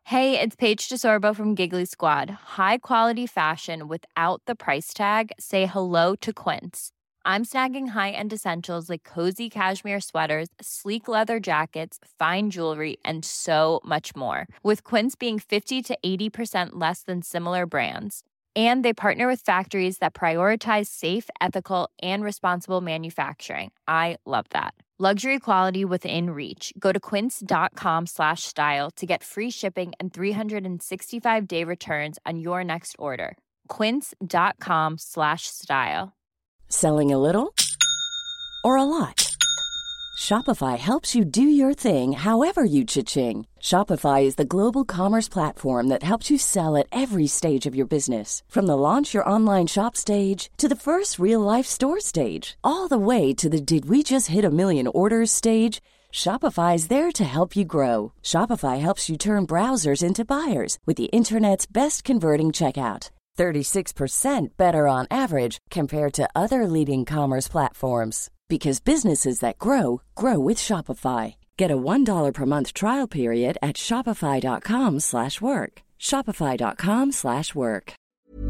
Hey, it's Paige DeSorbo from Giggly Squad. High quality fashion without the price tag. Say hello to Quince. I'm snagging high-end essentials like cozy cashmere sweaters, sleek leather jackets, fine jewelry, and so much more. With Quince being 50 to 80% less than similar brands. And they partner with factories that prioritize safe, ethical, and responsible manufacturing. I love that. Luxury quality within reach. Go to quince.com/style to get free shipping and 365-day returns on your next order. Quince.com/style. Selling a little or a lot? Shopify helps you do your thing however you cha-ching. Shopify is the global commerce platform that helps you sell at every stage of your business. From the launch your online shop stage to the first real-life store stage, all the way to the did we just hit a million orders stage. Shopify is there to help you grow. Shopify helps you turn browsers into buyers with the internet's best converting checkout. 36% better on average compared to other leading commerce platforms. Because businesses that grow, grow with Shopify. Get a $1 per month trial period at shopify.com/work. Shopify.com/work.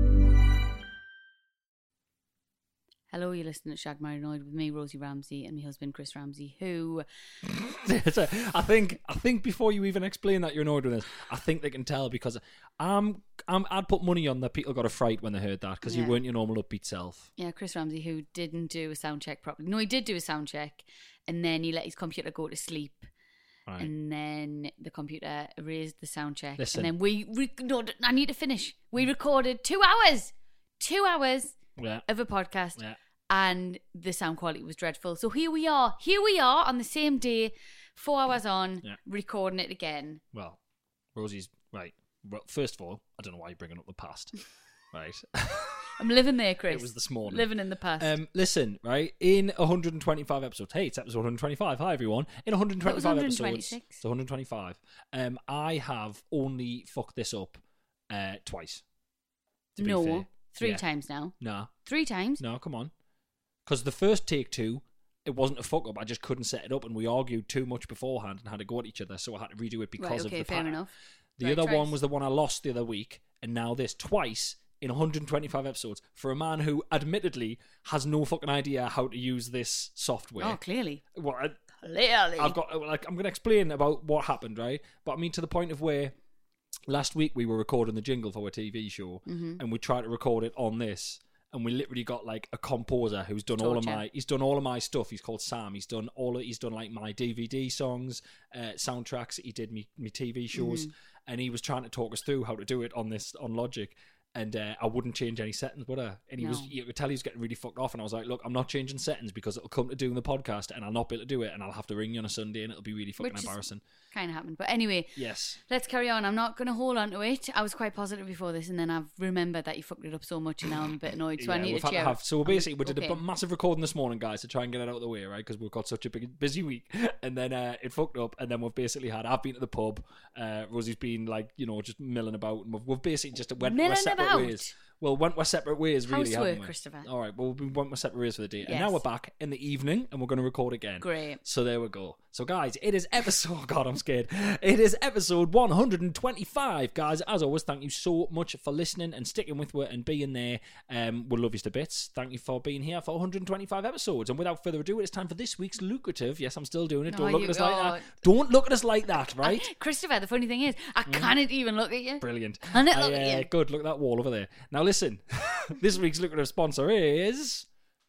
Hello, you're listening to Shag Married Annoyed with me, Rosie Ramsey, and my husband, Chris Ramsey, who... I think before you even explain that you're annoyed with this, I think they can tell because I'd put money on that people got a fright when they heard that because you weren't your normal upbeat self. Yeah, Chris Ramsey, who didn't do a sound check properly. No, he did do a sound check, and then he let his computer go to sleep. Right. And then the computer erased the sound check. Listen. And then no, I need to finish. We recorded 2 hours. 2 hours of a podcast. Yeah. And the sound quality was dreadful. So here we are on the same day, 4 hours on, recording it again. Well, Rosie's right. Well, first of all, I don't know why you're bringing up the past. Right. I'm living there, Chris. It was this morning. Living in the past. Listen, right, in 125 episodes, hey, it's episode 125, hi everyone. In 125 episodes, it's 125, I have only fucked this up twice. No, fair. 3 times now. No. 3 times? No, come on. Because the first take 2, it wasn't a fuck up. I just couldn't set it up, and we argued too much beforehand and had to go at each other, so I had to redo it because of the fair pattern. Enough. The other one was the one I lost the other week, and now this twice in 125 episodes for a man who admittedly has no fucking idea how to use this software. Oh, clearly. Well, clearly. I'm going to explain about what happened, right? But I mean to the point of where last week we were recording the jingle for a TV show, and we tried to record it on this. And we literally got like a composer who's done all of my stuff. He's called Sam. He's done like my DVD songs, soundtracks. He did me TV shows, and he was trying to talk us through how to do it on Logic. And I wouldn't change any settings, would I? And you could tell he was getting really fucked off. And I was like, look, I'm not changing settings because it'll come to doing the podcast and I'll not be able to do it. And I'll have to ring you on a Sunday and it'll be really fucking embarrassing. Kind of happened. But anyway, yes, let's carry on. I'm not going to hold on to it. I was quite positive before this, and then I've remembered that you fucked it up so much, and now I'm a bit annoyed. So I need to cheer. So basically, we did a massive recording this morning, guys, to try and get it out of the way, right? Because we've got such a busy week, and then it fucked up, and then we've basically I've been to the pub. Rosie's been like, just milling about, and we've basically just went our separate ways. Well, went our separate ways, really, haven't we? Christopher. All right, well, we went our separate ways for the day. Yes. And now we're back in the evening, and we're going to record again. Great. So there we go. So, guys, it is episode... God, I'm scared. It is episode 125, guys. As always, thank you so much for listening and sticking with it and being there. We'll love you to bits. Thank you for being here for 125 episodes. And without further ado, it's time for this week's lucrative. Yes, I'm still doing it. Don't look at us like that. Don't look at us like that, right? Christopher, the funny thing is, I can't even look at you. Brilliant. Can't look at you. Good, look at that wall over there. Now, listen... This week's lucrative sponsor is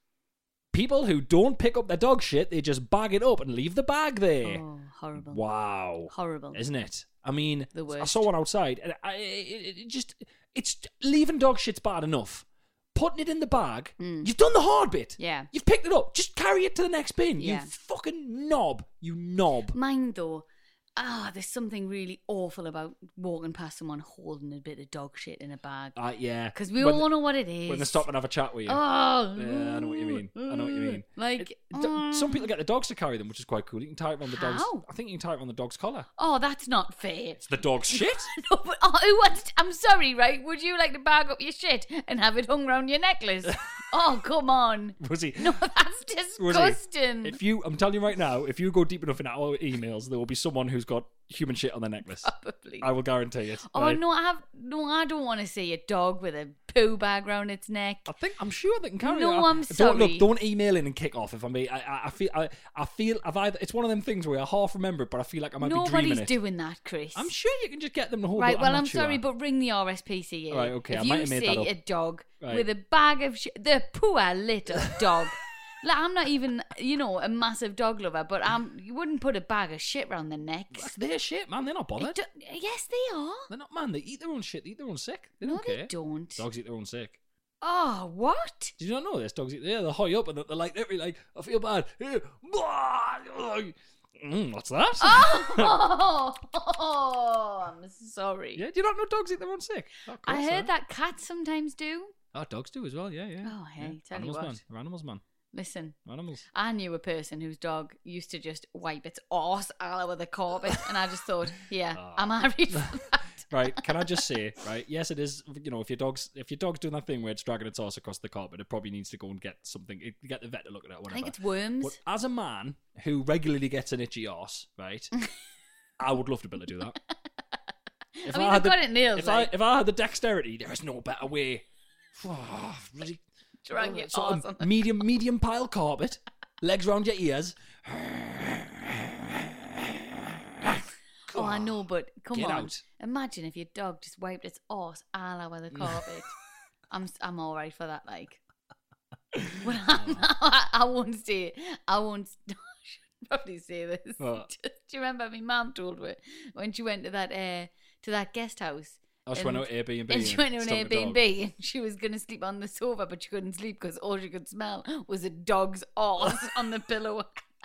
people who don't pick up their dog shit, they just bag it up and leave the bag there. Oh, horrible. Wow. Horrible. Isn't it? I mean, the worst. I saw one outside and it's leaving dog shit's bad enough. Putting it in the bag, you've done the hard bit. Yeah. You've picked it up. Just carry it to the next bin. Yeah. You fucking knob. You knob. Mine, though... there's something really awful about walking past someone holding a bit of dog shit in a bag. Yeah. Because we all know what it is. When they stop and have a chat with you. Oh. Yeah, I know what you mean. Like, some people get the dogs to carry them, which is quite cool. You can tie it on the dog's... How? I think you can tie it on the dog's collar. Oh, that's not fair. It's the dog's shit? No, but who wants to, I'm sorry, right? Would you like to bag up your shit and have it hung around your necklace? Oh, come on. Rosie. No, that's disgusting. Rosie, I'm telling you right now, if you go deep enough in our emails, there will be someone who's got human shit on their necklace. Probably. I will guarantee it. Oh right? no, I don't want to see a dog with a poo bag around its neck. I'm sure they can carry No, it. I'm sorry. Don't email in and kick off. If I'm being, I feel I've either. It's one of them things where I half remember it, but I feel like I might be dreaming Nobody's it. doing that, Chris. I'm sure you can just get them to hold. Right, well, I'm sure. sorry, but ring the RSPCA. Right, okay, If I might you have made that see up. a dog Right. with a bag of shit, the poor little dog. Like, I'm not even, a massive dog lover, but you wouldn't put a bag of shit around their necks. That's their shit, man. They're not bothered. Yes, they are. They're not, man. They eat their own shit. They eat their own sick. They No, don't they care. don't. Dogs eat their own sick. Oh, what? Did you not know this? Dogs eat. Yeah, they're high up and they're like, literally, like, I feel bad. What's that? Oh, I'm sorry. Yeah, do you not know dogs eat their own sick? Oh, of course, I heard that cats sometimes do. Oh, dogs do as well. Yeah, yeah. Oh, hey, yeah. tell animals, you what. man. They're animals, man. Listen, Animals. I knew a person whose dog used to just wipe its arse all over the carpet, and I just thought, yeah, I'm married for that. Right, can I just say, right? Yes, it is. If your dog's doing that thing where it's dragging its arse across the carpet, it probably needs to go and get something. Get the vet to look at it. Whatever. I think it's worms. But as a man who regularly gets an itchy arse, right? I would love to be able to do that. If I mean, they've got it nailed. If I had the dexterity, there is no better way. Really, drag your sort arse of on the medium pile carpet, legs round your ears. Oh, I know, but come Get on. out. Imagine if your dog just wiped its arse all over the carpet. I'm all right for that, like. Well, I won't say it. I should probably say this. What? Do you remember my mum told me when she went to that guest house? I just went to an Airbnb. And she went to an stuck a dog. Airbnb and she was going to sleep on the sofa, but she couldn't sleep because all she could smell was a dog's arse on the pillow.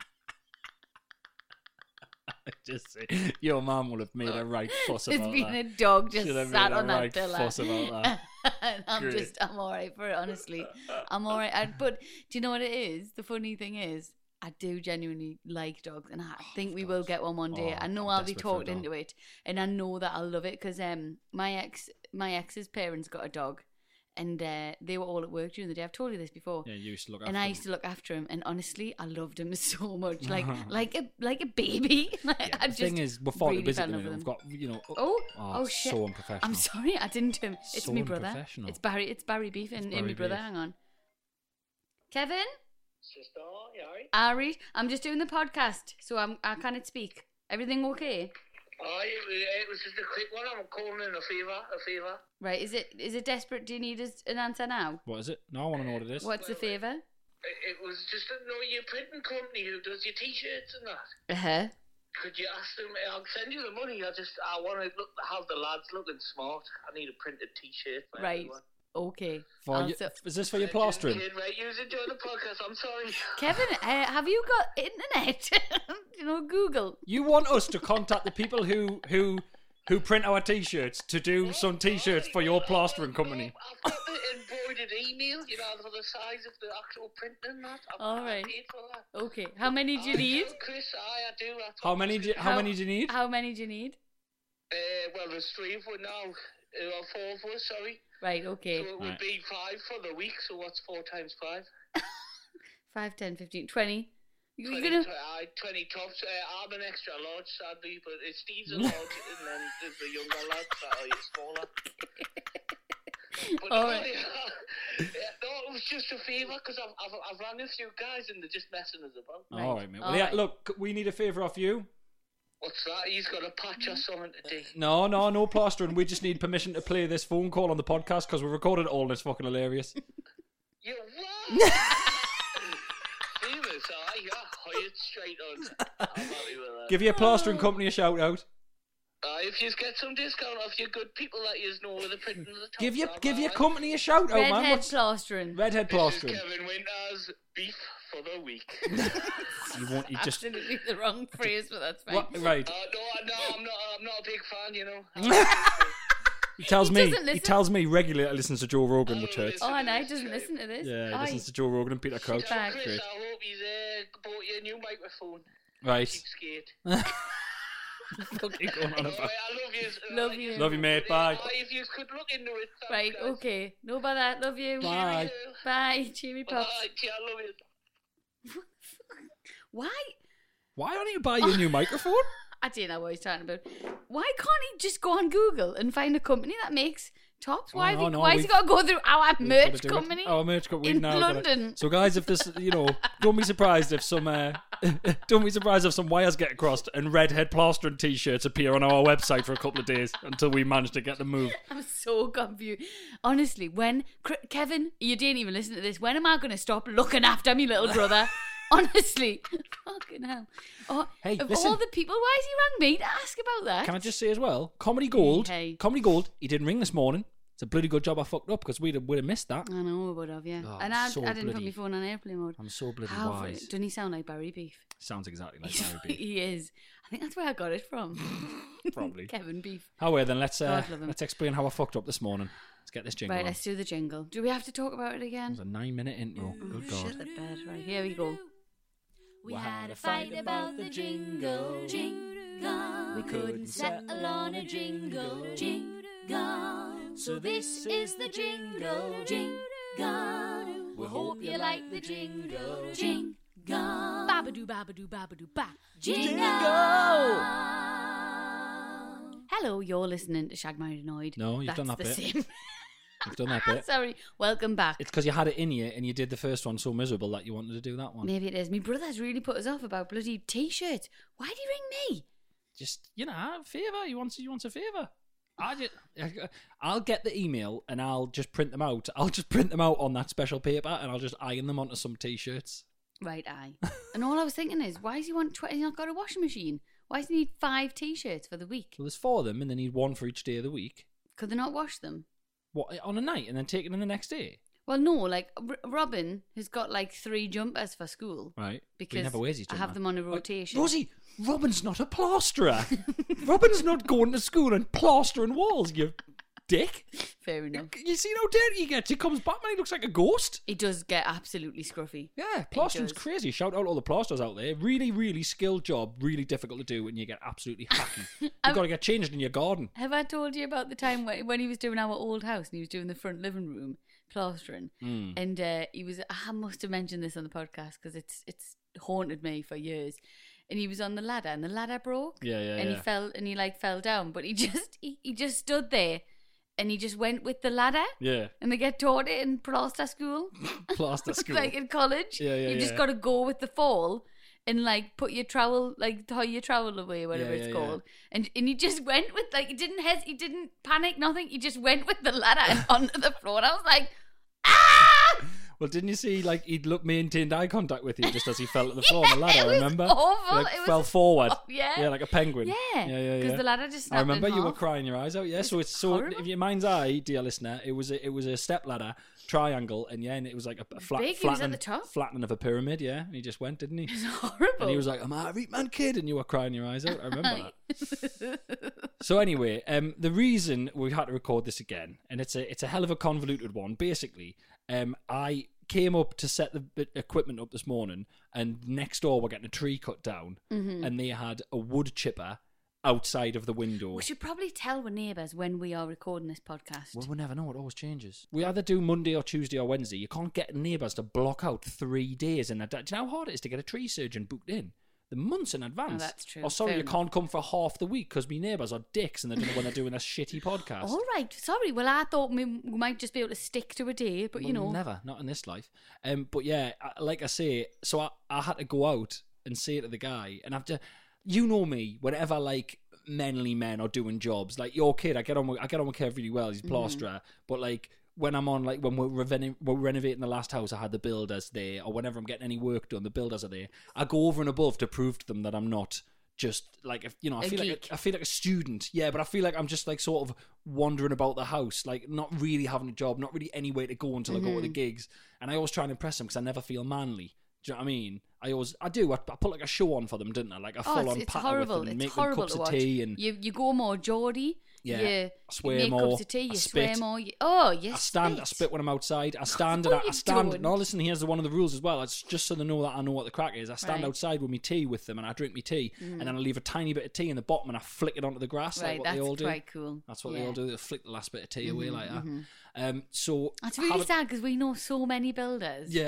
Just say, your mum would have made a right fuss There's about been that. a dog just She'd have sat made a on that right pillow. fuss about that. And Great. I'm all right for it, honestly. I'm all right. But do you know what it is? The funny thing is, I do genuinely like dogs, and I think we will get one day. I know I'm I'll be desperate for a talked dog. into it, and I know that I'll love it because my ex's parents got a dog, and they were all at work during the day. I've told you this before. Yeah, you used to look after And I them. used to look after him, and honestly, I loved him so much, like a baby. Like, Yeah, I the thing just is, we're far too really busy fell at the in love minute. with We've him. got, Oh shit! so unprofessional. I'm sorry, I didn't. It's So me brother. unprofessional. It's Barry Beef and Barry my brother. Beef. Hang on, Kevin. Sister, you alright? Ari, I'm just doing the podcast, so I can't speak. Everything okay? Oh, it was just a quick one. I'm calling in a fever. Right? Is it desperate? Do you need an answer now? What is it? No, I want to know what it is. What's the favour? It was just your printing company who does your t-shirts and that. Uh-huh. Could you ask them? I'll send you the money. I want to have the lads looking smart. I need a printed t-shirt. For Right. everyone. Okay. Is this for your plastering? Right, you enjoy the podcast. I'm sorry. Kevin, have you got internet? Google. You want us to contact the people who print our t-shirts to do some t-shirts for your plastering company? I've got the embroidered email, for the size of the actual printing and that. All right. I paid for that. Okay. How many do you need? Chris, I do. That's How many do you need? How many do you need? Well, there's 3 of us now. 4 of us, sorry. Right. Okay. So it would be 5 for the week. So what's 4 times 5? 5, 10, 15, 20. You're 20, gonna 20 tops. I'm an extra large, sadly, but Steve's a large, and then there's the younger lads that are smaller. But All no, right. no, it was just a favour because I've rang a few guys and they're just messing us about. Right. All right, mate. Well, All yeah, right. look, we need a favour off you. What's that? He's got a patch or something today. No plastering. We just need permission to play this phone call on the podcast because we recorded it all and it's fucking hilarious. You what? Famous, yeah, hired straight on. I'm happy with that. Give your plastering company a shout out. If you get some discount off your good people that you know with the printing of the top. Give your company a shout out, man. redhead What's plastering. Redhead This is plastering? Kevin Winter's beef for the week. You just Absolutely the wrong phrase, but that's fine. what? Right. No, I'm not a big fan, He tells He me. doesn't He listen. tells me regularly that listens to Joe Rogan, I which don't hurts. listen. Oh, and I doesn't listen to this. Yeah, he Aye. listens to Joe Rogan and Peter Crouch. Back. Chris, Great. I hope he's bought you a new microphone. Right. Cheapskate. Fucking going on Alright, about. I love you. Love you. Love you, mate. Bye. If you could look into it. thanks, Right, guys. okay. No about that. Love you. Bye. Bye. Cheery Bye. pops. I love you. Why? Why don't you buy your new microphone? I don't know what he's talking about. Why can't he just go on Google and find a company that makes tops? Why has he got to go through our merch company? Our merch company in now London. So guys, if this, don't be surprised if some wires get crossed and redhead plastering t-shirts appear on our website for a couple of days until we manage to get them moved. I'm so confused. Honestly, when Kevin, you didn't even listen to this. When am I going to stop looking after me little brother? Honestly, fucking hell. Oh, Hey, of listen. all the people, why has he rang me to ask about that? Can I just say as well, Comedy Gold, Hey. Comedy Gold, he didn't ring this morning. It's a bloody good job I fucked up because we'd have missed that. I know, we would have, yeah. Oh, and I'm I so didn't put bloody- my phone on airplane mode. I'm so bloody How wise. doesn't he sound like Barry Beef? Sounds exactly like Barry Beef. He is. I think that's where I got it from. Probably. Kevin Beef. Oh, well, then let's God love him. explain how I fucked up this morning. Let's get this jingle Right, on. let's do the jingle. Do we have to talk about it again? It was a 9-minute intro. Good God. Shit the bed. Right, here we go. We had a fight about the jingle. We couldn't settle on a jingle. So this is the jingle. We hope you like the jingle. Babadoo, babadoo, babadoo, ba. Hello, you're listening to Shag Married Annoyed. No, you've done that That's bit. the same. You've done that bit. Sorry, welcome back. It's because you had it in you and you did the first one so miserable that you wanted to do that one. Maybe it is. My brother's really put us off about bloody t-shirts. Why'd he ring me? Just, a favour. You want a favour. I'll get the email and I'll just print them out. I'll just print them out on that special paper and I'll just iron them onto some t-shirts. Right, aye. And all I was thinking is, why does he want 20? He's not got a washing machine. Why does he need 5 t-shirts for the week? Well, there's 4 of them and they need 1 for each day of the week. Could they not wash them? What, on a night and then take it in the next day? Well, no, like Robin has got like 3 jumpers for school. Right. But Because he never wears his I jumper. have them on a rotation. Rosie, Robin's not a plasterer. Robin's not going to school and plastering walls, you dick. Fair enough. You see how dirty he gets? He comes back and he looks like a ghost. He does get absolutely scruffy. Yeah, plastering's does. crazy. Shout out to all the plasterers out there. Really, really skilled job. Really difficult to do and you get absolutely hacky. You've got to get changed in your garden. Have I told you about the time when he was doing our old house and he was doing the front living room plastering? And I must have mentioned this on the podcast because it's haunted me for years. And he was on the ladder and the ladder broke. Yeah. And he fell down, but he just stood there and he just went with the ladder. Yeah. And they get taught it in plaster school. Plaster school. Like in college. Yeah, You just got to go with the fall and like put your trowel, like tie your trowel away, whatever Yeah, it's yeah, called. And he just went with, like, he didn't panic, nothing. He just went with the ladder and onto the floor. And I was like, ah! Well, didn't you see, like, he'd maintained eye contact with you just as he fell at the floor on the ladder, it was remember? awful. Like, It was fell forward. yeah. Yeah, like a penguin. Yeah. Because the ladder just snapped I remember in you were half. crying your eyes out. Yeah, so it's horrible. if your mind's eye, dear listener, it was a step ladder triangle, and it was like a Big, he was at the top. flattening of a pyramid. Yeah, and he just went, didn't he? It was horrible. And he was like, "I'm a right man, kid," and you were crying your eyes out. I remember that. So anyway, the reason we had to record this again, and it's a hell of a convoluted one. Basically, I came up to set the equipment up this morning, and next door we're getting a tree cut down, and they had a wood chipper outside of the window. We should probably tell our neighbours when we are recording this podcast. Well, we never know. It always changes. We either do Monday or Tuesday or Wednesday. You can't get neighbours to block out 3 days in advance. Do you know how hard it is to get a tree surgeon booked in? The months in advance. Oh, that's true. Or sorry, Fair you enough. can't come for half the week because me neighbours are dicks and they don't know when they're doing a shitty podcast. All right, sorry. Well, I thought we might just be able to stick to a day, but Well, never, not in this life. But yeah, like I say, so I had to go out and say to the guy, and after, you know me, whenever like manly men are doing jobs, like your kid, I get on with Kev really well. He's a plasterer, but like when I'm on, like when we're renovating the last house, I had the builders there, or whenever I'm getting any work done, the builders are there. I go over and above to prove to them that I'm not just like, if, I feel like a student, yeah, but I feel like I'm just like sort of wandering about the house, like not really having a job, not really anywhere to go until I go to the gigs, and I always try and impress them because I never feel manly. Do you know what I mean? I put like a show on for them, didn't I? Like a full on it's patter horrible. with them and It's make them horrible cups to of watch. tea and You go more Geordie. Yeah, You I swear make more. cups of tea. I You spit. swear more. You I spit. spit when I'm outside. I stand. What are you doing? No, listen, here's one of the rules as well. It's just so they know that I know what the crack is. I stand Right. outside with my tea with them and I drink my tea. And then I leave a tiny bit of tea in the bottom and I flick it onto the grass Right, like what that's they all do. quite cool. That's what Yeah. they all do. They flick the last bit of tea away like that. So That's really having- sad because we know so many builders. Yeah.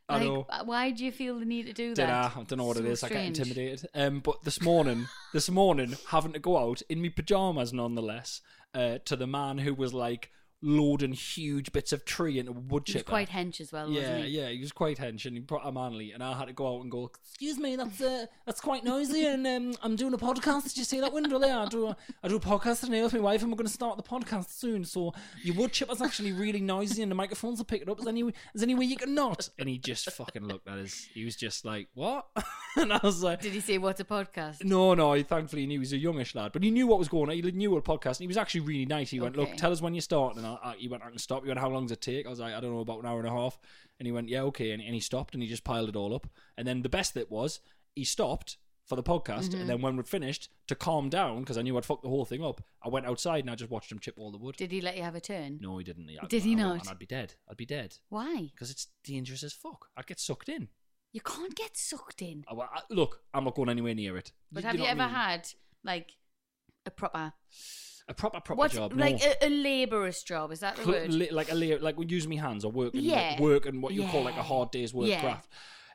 I Like, know. why do you feel the need to do Dunno, that? I don't know what it So is. I strange. get intimidated. But this morning, having to go out in my pajamas, nonetheless, to the man who was like loading huge bits of tree into a wood He was chipper. quite hench as well, Yeah, wasn't he? yeah, he was quite hench and he brought a manly, and I had to go out and go, excuse me, that's quite noisy, and I'm doing a podcast. Did you see that window there? I do a podcast today with my wife, and we're going to start the podcast soon. So your wood chipper's actually really noisy, and the microphones will pick it up. Is any way you can not? And he just fucking looked at us. He was just like, what? And I was like, Did he say what's a podcast? no, he thankfully knew he was a youngish lad, but he knew what was going on. He knew what a podcast. And he was actually really nice. He went, Okay. look, tell us when you start. And he went, I can stop. He went, how long does it take? I was like, I don't know, about an hour and a half. And he went, yeah, okay. And he stopped and he just piled it all up. And then the best bit was he stopped for the podcast, and then when we'd finished, to calm down, because I knew I'd fucked the whole thing up, I went outside and I just watched him chip all the wood. Did he let you have a turn? No, he didn't. Did he not? And I'd be dead. Why? Because it's dangerous as fuck. I'd get sucked in. You can't get sucked in. Look, I'm not going anywhere near it. But You have know you what I ever mean? had like a proper proper job? No. like a labourer's job? Is that the word? Like using my hands or working, Yeah. work and what you call Yeah. like a hard day's work Yeah. craft.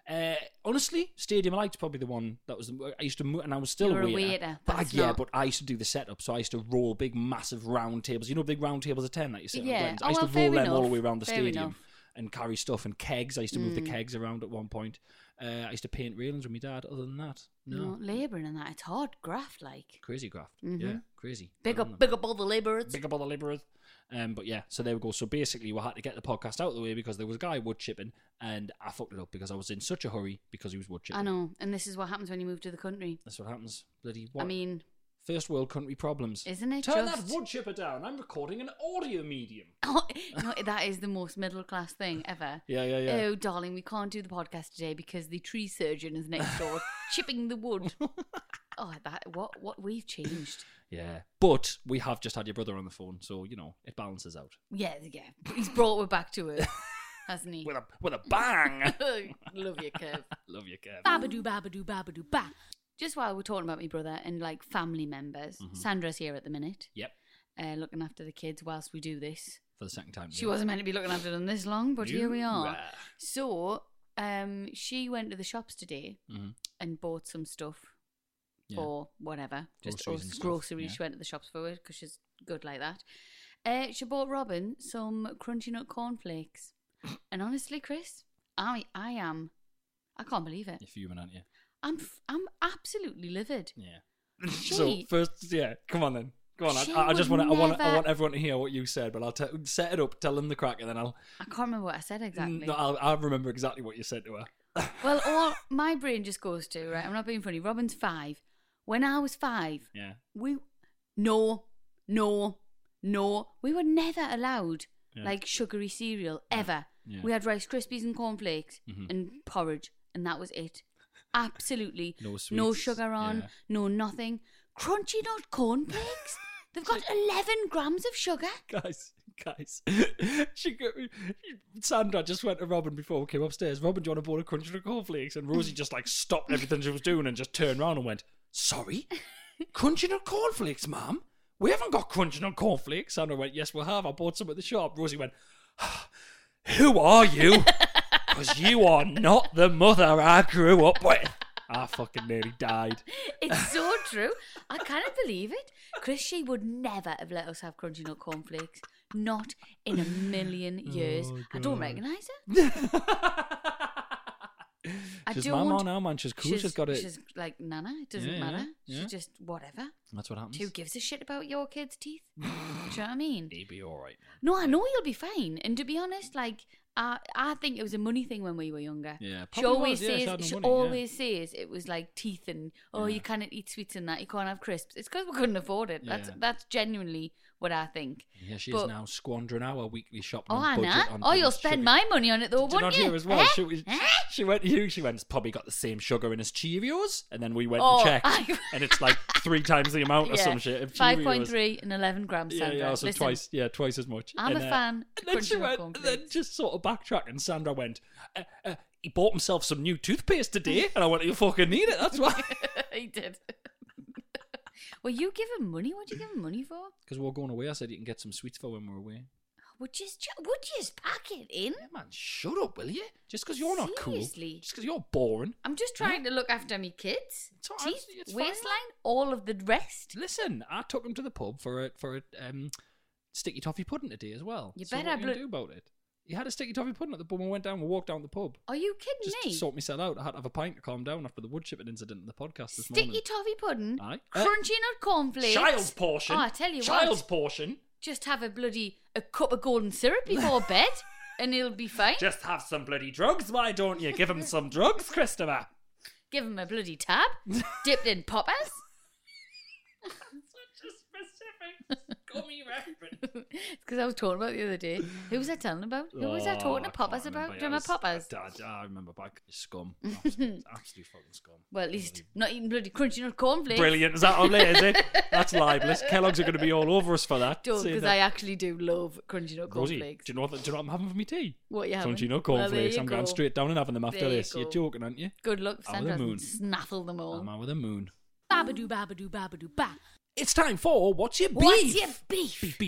Honestly, Stadium Light's probably the one that was. I used to, and I was still You were a a waiter. waiter, But that's yeah, not- but I used to do the setup. So I used to roll big, massive round tables. You know, big round tables of 10 that you sit on. Yeah. Weddings? Oh, I used well, to fair roll them all the enough. way around the Fair stadium enough. and carry stuff and kegs. I used to move the kegs around at one point. I used to paint railings with my dad. Other than that, no. Labouring and that. It's hard graft, like. Crazy graft. Yeah, crazy. Big I don't know. up all the labourers. Big up all the labourers. But yeah, so there we go. So basically, we had to get the podcast out of the way because there was a guy wood chipping, and I fucked it up because I was in such a hurry because he was wood chipping. I know. And this is what happens when you move to the country. That's what happens. Bloody what? I mean, first world country problems. isn't it Turn just... that wood chipper down. I'm recording an audio medium. Oh, no, that is the most middle class thing ever. Yeah. Oh, darling, we can't do the podcast today because the tree surgeon is next door chipping the wood. Oh, what we've changed. Yeah, but we have just had your brother on the phone, so you know it balances out Yeah. He's brought her back to her, hasn't he? with a bang. Love you, Kev. Love you, Kev. Babadoo, babadoo, babadoo, ba. Just while we're talking about my brother and like family members, Sandra's here at the minute, Yep, looking after the kids whilst we do this. for the second time. She wasn't meant to be looking after them this long, but here we are. Yeah. So, she went to the shops today and bought some stuff for whatever, just Groceries and us stuff, groceries. yeah. She went to the shops for it because she's good like that. She bought Robin some crunchy nut cornflakes, and honestly, Chris, I can't believe it. You're fuming, aren't you? I'm absolutely livid. Yeah. She- So first, yeah, come on then. Go on. She I just would want I never- want everyone to hear what you said, but I'll set it up, tell them the crack, and then I'll I can't remember what I said exactly. No, I'll remember exactly what you said to her. Well, all my brain just goes to, right, I'm not being funny, Robin's 5. When I was 5, Yeah. No. We were never allowed like sugary cereal ever. Yeah. We had Rice Krispies and cornflakes and porridge, and that was it. Absolutely No no sweets, sugar on, yeah. no nothing. Crunchy nut cornflakes. They've got 11 grams of sugar. Guys. Sandra just went to Robin before we came upstairs. Robin, do you want to board a crunchy nut cornflakes? And Rosie just like stopped everything she was doing and just turned around and went, sorry? Crunchy nut cornflakes, ma'am? We haven't got crunchy nut cornflakes. Sandra went, yes, we have. I bought some at the shop. Rosie went, who are you? Because you are not the mother I grew up with. I fucking nearly died. It's so true. I can't believe it. Chris, she would never have let us have crunchy nut cornflakes. Not in a million years. I don't recognise her. I She's don't. mama now, man. She's cool. She's got it. She's like Nana. It doesn't Yeah, matter. yeah. She's just whatever. That's what happens. Who gives a shit about your kid's teeth? Do you know what I mean? He'll be all right. No, I know you'll be fine. And to be honest, like I think it was a money thing when we were younger. Yeah, She probably always was, yeah, she says had no she money, yeah. always says it was like teeth and you can't eat sweets and that, you can't have crisps. It's because we couldn't afford it. Yeah. That's genuinely what I think. Yeah, she But- is now squandering our weekly shopping. Oh, on budget Anna. on Oh, you'll bloody spend sugar. my money on it though, Did you wouldn't not you? hear as well? Eh? She went to you. She went, it's probably got the same sugar in as Cheerios. And then we went Oh, and checked. And it's like 3 times the amount or Yeah, some shit of Cheerios. 5.3 and 11 grams. Yeah, Sandra. yeah, so Listen, twice as much. I'm And, a fan. And then she Crunchy went, Nut and then Cornflakes. just sort of backtracked, and Sandra went, he bought himself some new toothpaste today. And I went, you fucking need it, that's why. He did. Well, you give him money. What do you give him money for? Because we were going away, I said you can get some sweets for when we're away. Would you just pack it in? Yeah, man, shut up, will you? Just because you're not cool. Seriously? Just because you're boring. I'm just trying to look after me kids. It's all right, Teeth, it's fine, waistline, all of the rest. Listen, I took him to the pub for a sticky toffee pudding today as well. You So better what are you gonna do about it? He had a sticky toffee pudding at the pub and we walked down the pub. Are you kidding Just me? to sort myself out. I had to have a pint to calm down after the wood chipping incident in the podcast this morning. Sticky toffee pudding, Aye. crunchy nut cornflakes. Child's portion. Oh, I tell you Child's what. portion. Just have a cup of golden syrup before bed, and it'll be fine. Just have some bloody drugs, why don't you? Give him some drugs, Christopher. Give him a bloody tab, dipped in poppers. Such a specific gummy reference. It's because I was talking about it the other day. Who was I telling about? Who was I talking to poppers about? Do you remember poppers? I remember back. Scum. Absolute fucking scum. Well, at least not eating bloody crunchy nut cornflakes. Brilliant. Is that on there, is it? That's libelous. Kellogg's are going to be all over us for that. Don't, Saying because that. I actually do love crunchy nut Rosie, cornflakes. do you know what I'm having for my tea? What you having? Crunchy nut Well, there cornflakes. you I'm going go. straight down and having them after There you this. You're go. joking, aren't you? Good luck, Out with Sandra. the moon. Snaffle them all. I'm out with a moon. Babadoo, babadoo, babadoo, ba. It's time for What's Your Beef? What's your beef?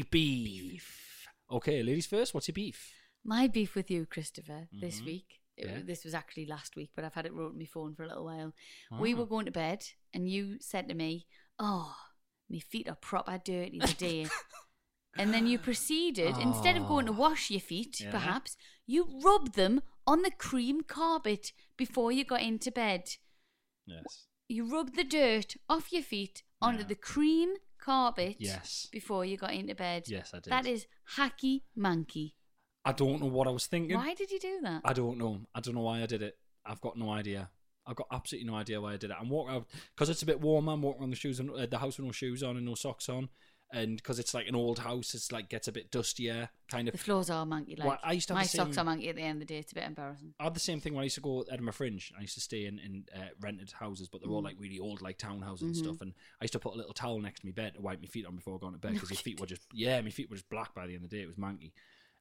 Beef. Okay, ladies first. What's your beef? My beef with you, Christopher, this Mm-hmm. week. Yeah. This was actually last week, but I've had it wrote on my phone for a little while. We were going to bed, and you said to me, "Oh, my feet are proper dirty today." And then you proceeded, instead of going to wash your feet, Yeah. perhaps, you rubbed them on the cream carpet before you got into bed. Yes. You rubbed the dirt off your feet onto Yeah. the cream carpet Yes. before you got into bed. Yes, I did. That is hacky manky. I don't know what I was thinking. Why did you do that? I don't know. I don't know why I did it. I've got no idea. I've got absolutely no idea why I did it. I'm walking out because it's a bit warmer. I'm walking around the house with no shoes on and no socks on, and because it's like an old house, it's like gets a bit dustier, kind The of. floors are manky. Like Well, I used to have my the same- socks are manky at the end of the day. It's a bit embarrassing. I had the same thing when I used to go at Edinburgh Fringe. I used to stay in rented houses, but they're all like really old, like townhouses and stuff. And I used to put a little towel next to my bed to wipe my feet on before going to bed because my feet were just my feet were just black by the end of the day. It was manky.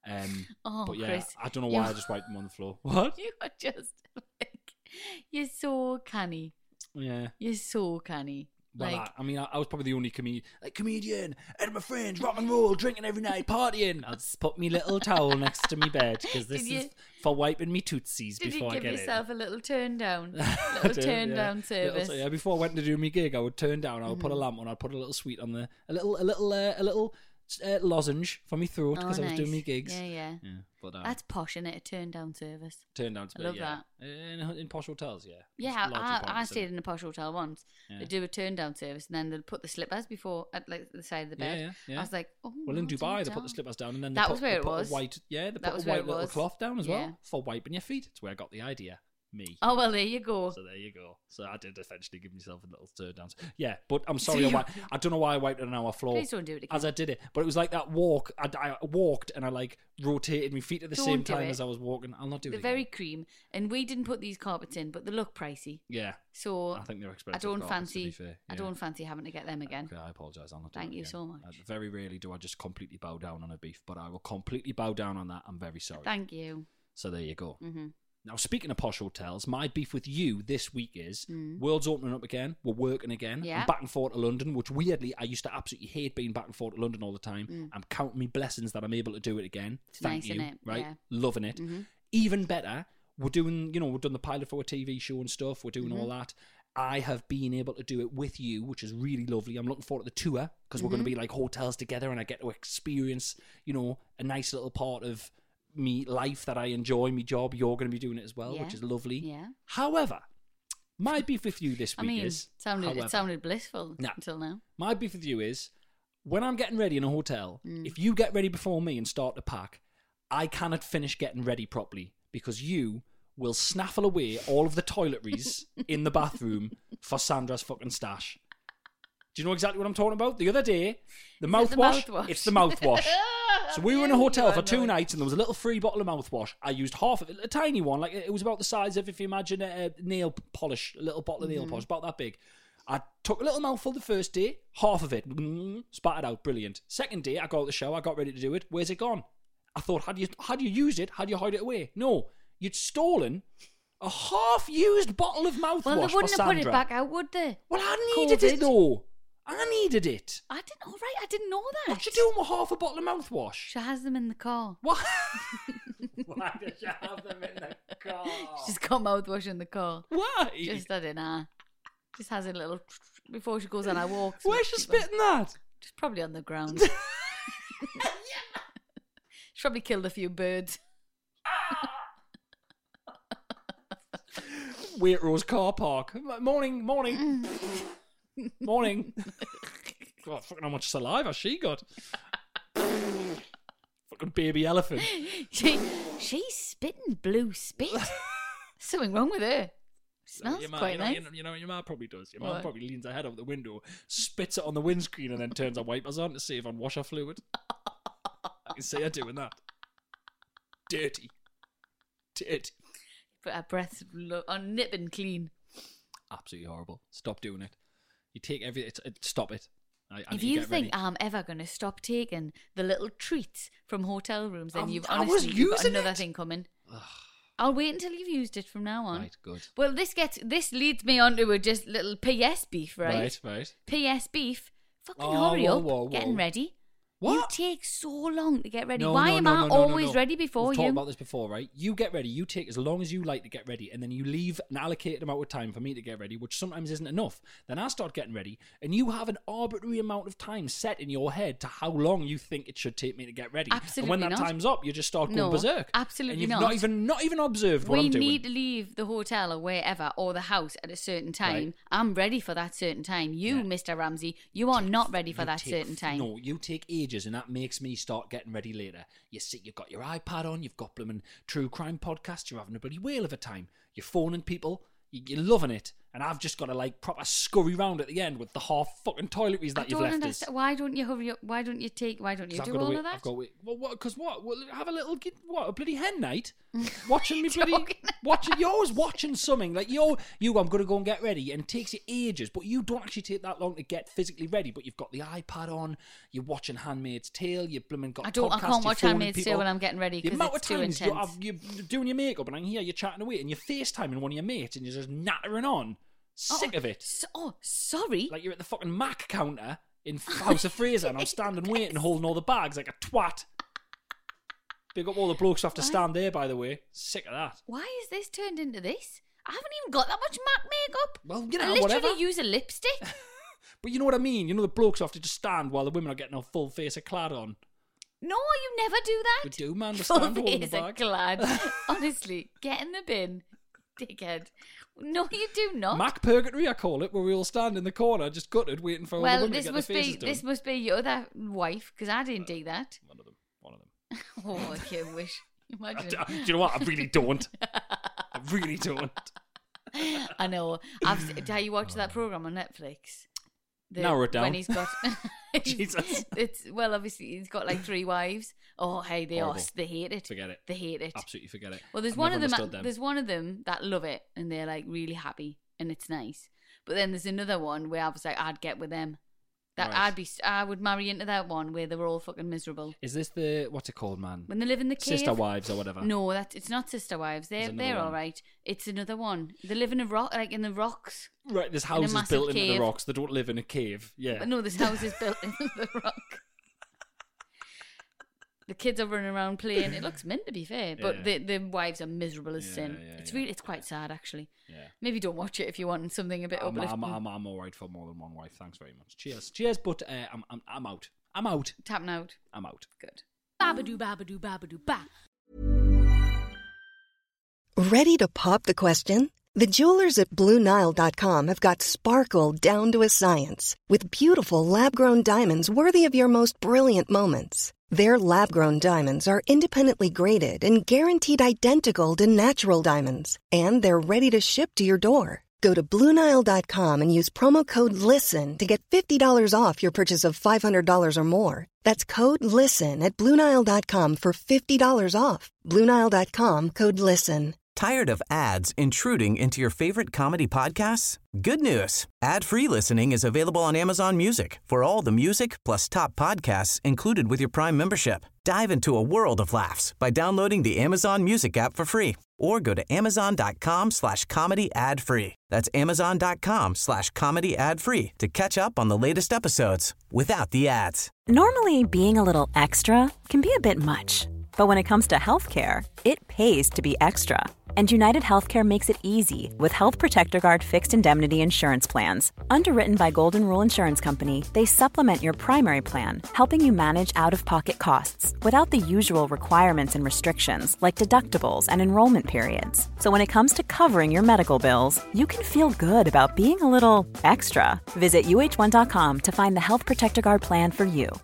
Oh, But yeah, Chris, I don't know you- why I just wiped them on the floor. What? You are just like, you're so canny. Yeah. You're so canny. Well, Like, I mean, I was probably the only comedian, Edinburgh Fringe, rock and roll, drinking every night, partying. I'll just put me little towel next to me bed because this Did you- is for wiping me tootsies did you before I give get yourself a little turn down? in. Little turn down service. Yeah, before I went to do my gig, I would turn down. I would put a lamp on. I'd put a little sweet on a little lozenge for my throat because I was doing my gigs. Yeah. Yeah, but That's posh, isn't it? A turn down service. turned down to I love that. In posh hotels, yeah. Yeah, It's largely I pointless, stayed isn't in a posh hotel once. Yeah. They do a turn down service, and then they'll put the slippers before at like the side of the bed. Yeah. I was like, oh, Well, in no, Dubai, turn they put down. the slippers down, and then That they was put, where they it put was. a white, they That put was a where white it little was. cloth down as Yeah. well for wiping your feet. That's where I got the idea. Me. Oh well, there you go. So there you go. So I did eventually give myself a little turn down. Yeah, but I'm sorry. you- I don't know why I wiped it on our floor. Please don't do it again. As I did it, but it was like that walk. I walked and I like rotated my feet at the Don't same do time it. as I was walking. I'll not do it. They're again. very cream, and we didn't put these carpets in, but they look pricey. Yeah, So I think they're expensive. I don't carpets, to be fancy. fair. I Yeah. don't fancy having to get them again. Okay, I apologise. I'll not do Thank it you again. so much. Very rarely do I just completely bow down on a beef, but I will completely bow down on that. I'm very sorry. Thank you. So there you go. Mm-hmm. Now, speaking of posh hotels, my beef with you this week is world's opening up again. We're working again. Yeah. I'm back and forth to London, which weirdly, I used to absolutely hate being back and forth to London all the time. I'm counting my blessings that I'm able to do it again. It's Thank nice, you. innit? Right? Yeah. Loving it. Even better, we've done the pilot for a TV show and stuff. We're doing all that. I have been able to do it with you, which is really lovely. I'm looking forward to the tour because we're going to be like hotels together and I get to experience, a nice little part of me life that I enjoy, me job. You're going to be doing it as well, Yeah. which is lovely. Yeah. However, my beef with you this I week mean, is... it sounded blissful No. until now. My beef with you is, when I'm getting ready in a hotel, Mm. if you get ready before me and start to pack, I cannot finish getting ready properly because you will snaffle away all of the toiletries in the bathroom for Sandra's fucking stash. Do you know exactly what I'm talking about? The other day, the Is it the mouthwash, mouthwash? it's the mouthwash. So we were in a You hotel are for 2 annoying. nights and there was a little free bottle of mouthwash. I used half of it, a tiny one, like it was about the size of, if you imagine a nail polish, a little bottle of nail polish, about that big. I took a little mouthful the first day, half of it, spat it out, brilliant. Second day, I got out the shower, I got ready to do it. Where's it gone? I thought, had you used it? Had you hide it away? No, you'd stolen a half-used bottle of mouthwash Well, they for wouldn't have Sandra. put it back out, would they? Well, I needed it COVID. though. I needed it. I didn't know that. What you doing with half a bottle of mouthwash? She has them in the car. What? Why does she have them in the car? She's got mouthwash in the car. Why? Just, I don't know. Just has a little before she goes on her walks. Where's she spitting that? Just probably on the ground. She probably killed a few birds. Waitrose car park. Morning. Morning. God, fucking how much saliva she got. Fucking baby elephant. She's spitting blue spit. Something wrong with her. Smells quite nice. You know what your mum probably does? Your mum probably leans her head out the window, spits it on the windscreen, and then turns her wipers on to save on washer fluid. I can see her doing that. Dirty. But her breath's on nip and clean. Absolutely horrible. Stop doing it. You take stop it. If you think I'm ever going to stop taking the little treats from hotel rooms, then you've got another thing coming. I'll wait until you've used it from now on. Right, good. Well, this leads me on to a just little PS beef, right? Right. PS beef. Fucking hurry up. Whoa. Getting ready. What? You take so long to get ready. No, Why am I always ready before We've you? talked about this before, right? You get ready. You take as long as you like to get ready, and then you leave an allocated amount of time for me to get ready, which sometimes isn't enough. Then I start getting ready, and you have an arbitrary amount of time set in your head to how long you think it should take me to get ready. Absolutely And when that not. time's up, you just start going berserk. Absolutely and you've not. not even observed what I'm doing. We need to leave the hotel or wherever or the house at a certain time. Right. I'm ready for that certain time. You, Mr. Ramsey, you are not ready for that certain time. No, you take ages, and that makes me start getting ready later. You see, you've got your iPad on, you've got blooming true crime podcast, you're having a bloody whale of a time. You're phoning people, you're loving it, and I've just got to like proper scurry round at the end with the half fucking toiletries that you've left us. I don't understand. Why don't you hurry up? Why don't you do all of that? I've got to wait. Well, what? Because what? Well, have a little a bloody hen night, watching me bloody watching. You're always watching something like you. I'm going to go and get ready, and it takes you ages, but you don't actually take that long to get physically ready. But you've got the iPad on, you're watching Handmaid's Tale, you've blooming got. I can't watch Handmaid's Tale when I'm getting ready because it's too intense. You're doing your makeup, and I'm here, you're chatting away, and you're FaceTiming one of your mates, and you're just nattering on. Sick of it. Sorry. Like you're at the fucking Mac counter in House of Fraser, and I'm standing waiting, holding all the bags like a twat. Big up all the blokes who have to stand there, by the way. Sick of that. Why is this turned into this? I haven't even got that much Mac makeup. Well, you know, I literally whatever. use a lipstick. But you know what I mean? You know the blokes who have to just stand while the women are getting a full face of clad on. No, you never do that. We do, man. The Full stand holding the face of bag. clad. Honestly, get in the bin, dickhead. No, you do not. Mac Purgatory, I call it, where we all stand in the corner, just gutted, waiting for all the women to get their faces done. This must be your other wife, because I didn't do that. One of them. Oh, I can't wish. Imagine. Do you know what? I really don't. I really don't. I know. Have you watched that program on Netflix? Narrow it down. When he's got Jesus. Obviously he's got like 3 wives. Oh, hey, they hate it. Forget it. They hate it. Absolutely forget it. Well, there's one of them. There's one of them that love it and they're like really happy and it's nice. But then there's another one where I was like, I'd get with them. I would marry into that one where they were all fucking miserable. Is this what's it called, man? When they live in the cave. Sister Wives or whatever. No, it's not Sister Wives. They're all right. It's another one. They live in a rock, like in the rocks. Right, there's houses built into cave. the rocks. They don't live in a cave. Yeah. But no, there's houses built into the rock. The kids are running around playing. It looks meant to be fair, but the wives are miserable as sin. It's quite sad actually. Yeah. Maybe don't watch it if you want something a bit uplifting. I'm all right for more than one wife. Thanks very much. Cheers. But I'm out. Tapping out. I'm out. Good. Babadoo, babadoo, babadoo, ba. Ready to pop the question? The jewelers at BlueNile.com have got sparkle down to a science with beautiful lab-grown diamonds worthy of your most brilliant moments. Their lab-grown diamonds are independently graded and guaranteed identical to natural diamonds, and they're ready to ship to your door. Go to BlueNile.com and use promo code LISTEN to get $50 off your purchase of $500 or more. That's code LISTEN at BlueNile.com for $50 off. BlueNile.com, code LISTEN. Tired of ads intruding into your favorite comedy podcasts? Good news. Ad-free listening is available on Amazon Music for all the music plus top podcasts included with your Prime membership. Dive into a world of laughs by downloading the Amazon Music app for free or go to amazon.com/comedy ad-free. That's amazon.com/comedy ad-free to catch up on the latest episodes without the ads. Normally, being a little extra can be a bit much. But when it comes to healthcare, it pays to be extra. And United Healthcare makes it easy with Health Protector Guard fixed indemnity insurance plans. Underwritten by Golden Rule Insurance Company, they supplement your primary plan, helping you manage out-of-pocket costs without the usual requirements and restrictions like deductibles and enrollment periods. So when it comes to covering your medical bills, you can feel good about being a little extra. Visit uh1.com to find the Health Protector Guard plan for you.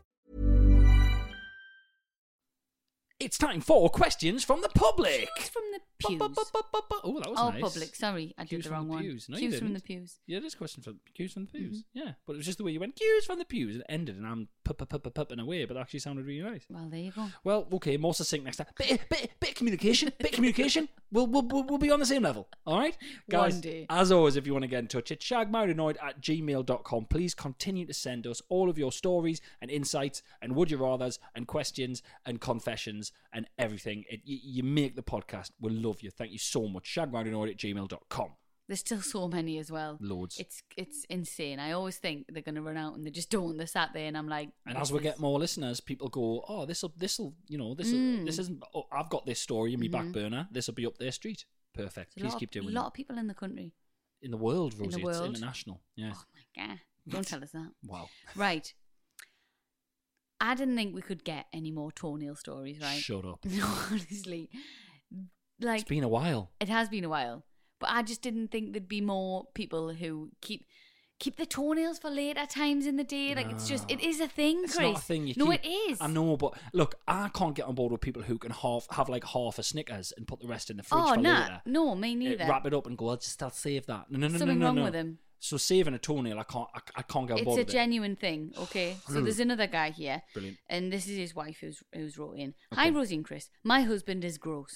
It's time for questions from the public. Cues from the pews. Oh, that was nice. Public. Sorry, I did the wrong one. Pews. No, Cues from the pews. Yeah, there's questions from cues from the pews. Yeah, but it was just the way you went cues from the pews and it ended, and I'm pupping away, but it actually sounded really nice. Well, there you go. Well, okay, more succinct next time. Bit of communication. We'll be on the same level. All right, guys. One day. As always, if you want to get in touch, it's shagmarinoid@gmail.com. Please continue to send us all of your stories and insights and would you rathers and questions and confessions and everything. You make the podcast. We'll love you. Thank you so much. shagmarinoid@gmail.com. There's still so many as well. Loads. It's insane. I always think they're going to run out and they just don't. They're sat there and I'm like... And as we get more listeners, people go, oh, this isn't... Oh, I've got this story in my back burner. This will be up their street. Perfect. Please keep doing it. A lot of people in the country. In the world, Rosie. It's international. Yeah. Oh my God. Don't tell us that. Wow. Right. I didn't think we could get any more toenail stories, right? Shut up. No, honestly. Like, it's been a while. It has been a while. But I just didn't think there'd be more people who keep the toenails for later times in the day. Like, it's just, it is a thing, Chris. It's not a thing. It is. I know, but look, I can't get on board with people who can have like half a Snickers and put the rest in the fridge for later. No, me neither. Wrap it up and go, I'll save that. No. Something wrong with them. So saving a toenail, I can't get on board with it. It's a genuine thing, okay? So there's another guy here. Brilliant. And this is his wife who's wrote in. Okay. Hi, Rosie and Chris. My husband is gross.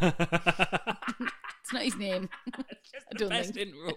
It's not his name. It's just the best intro.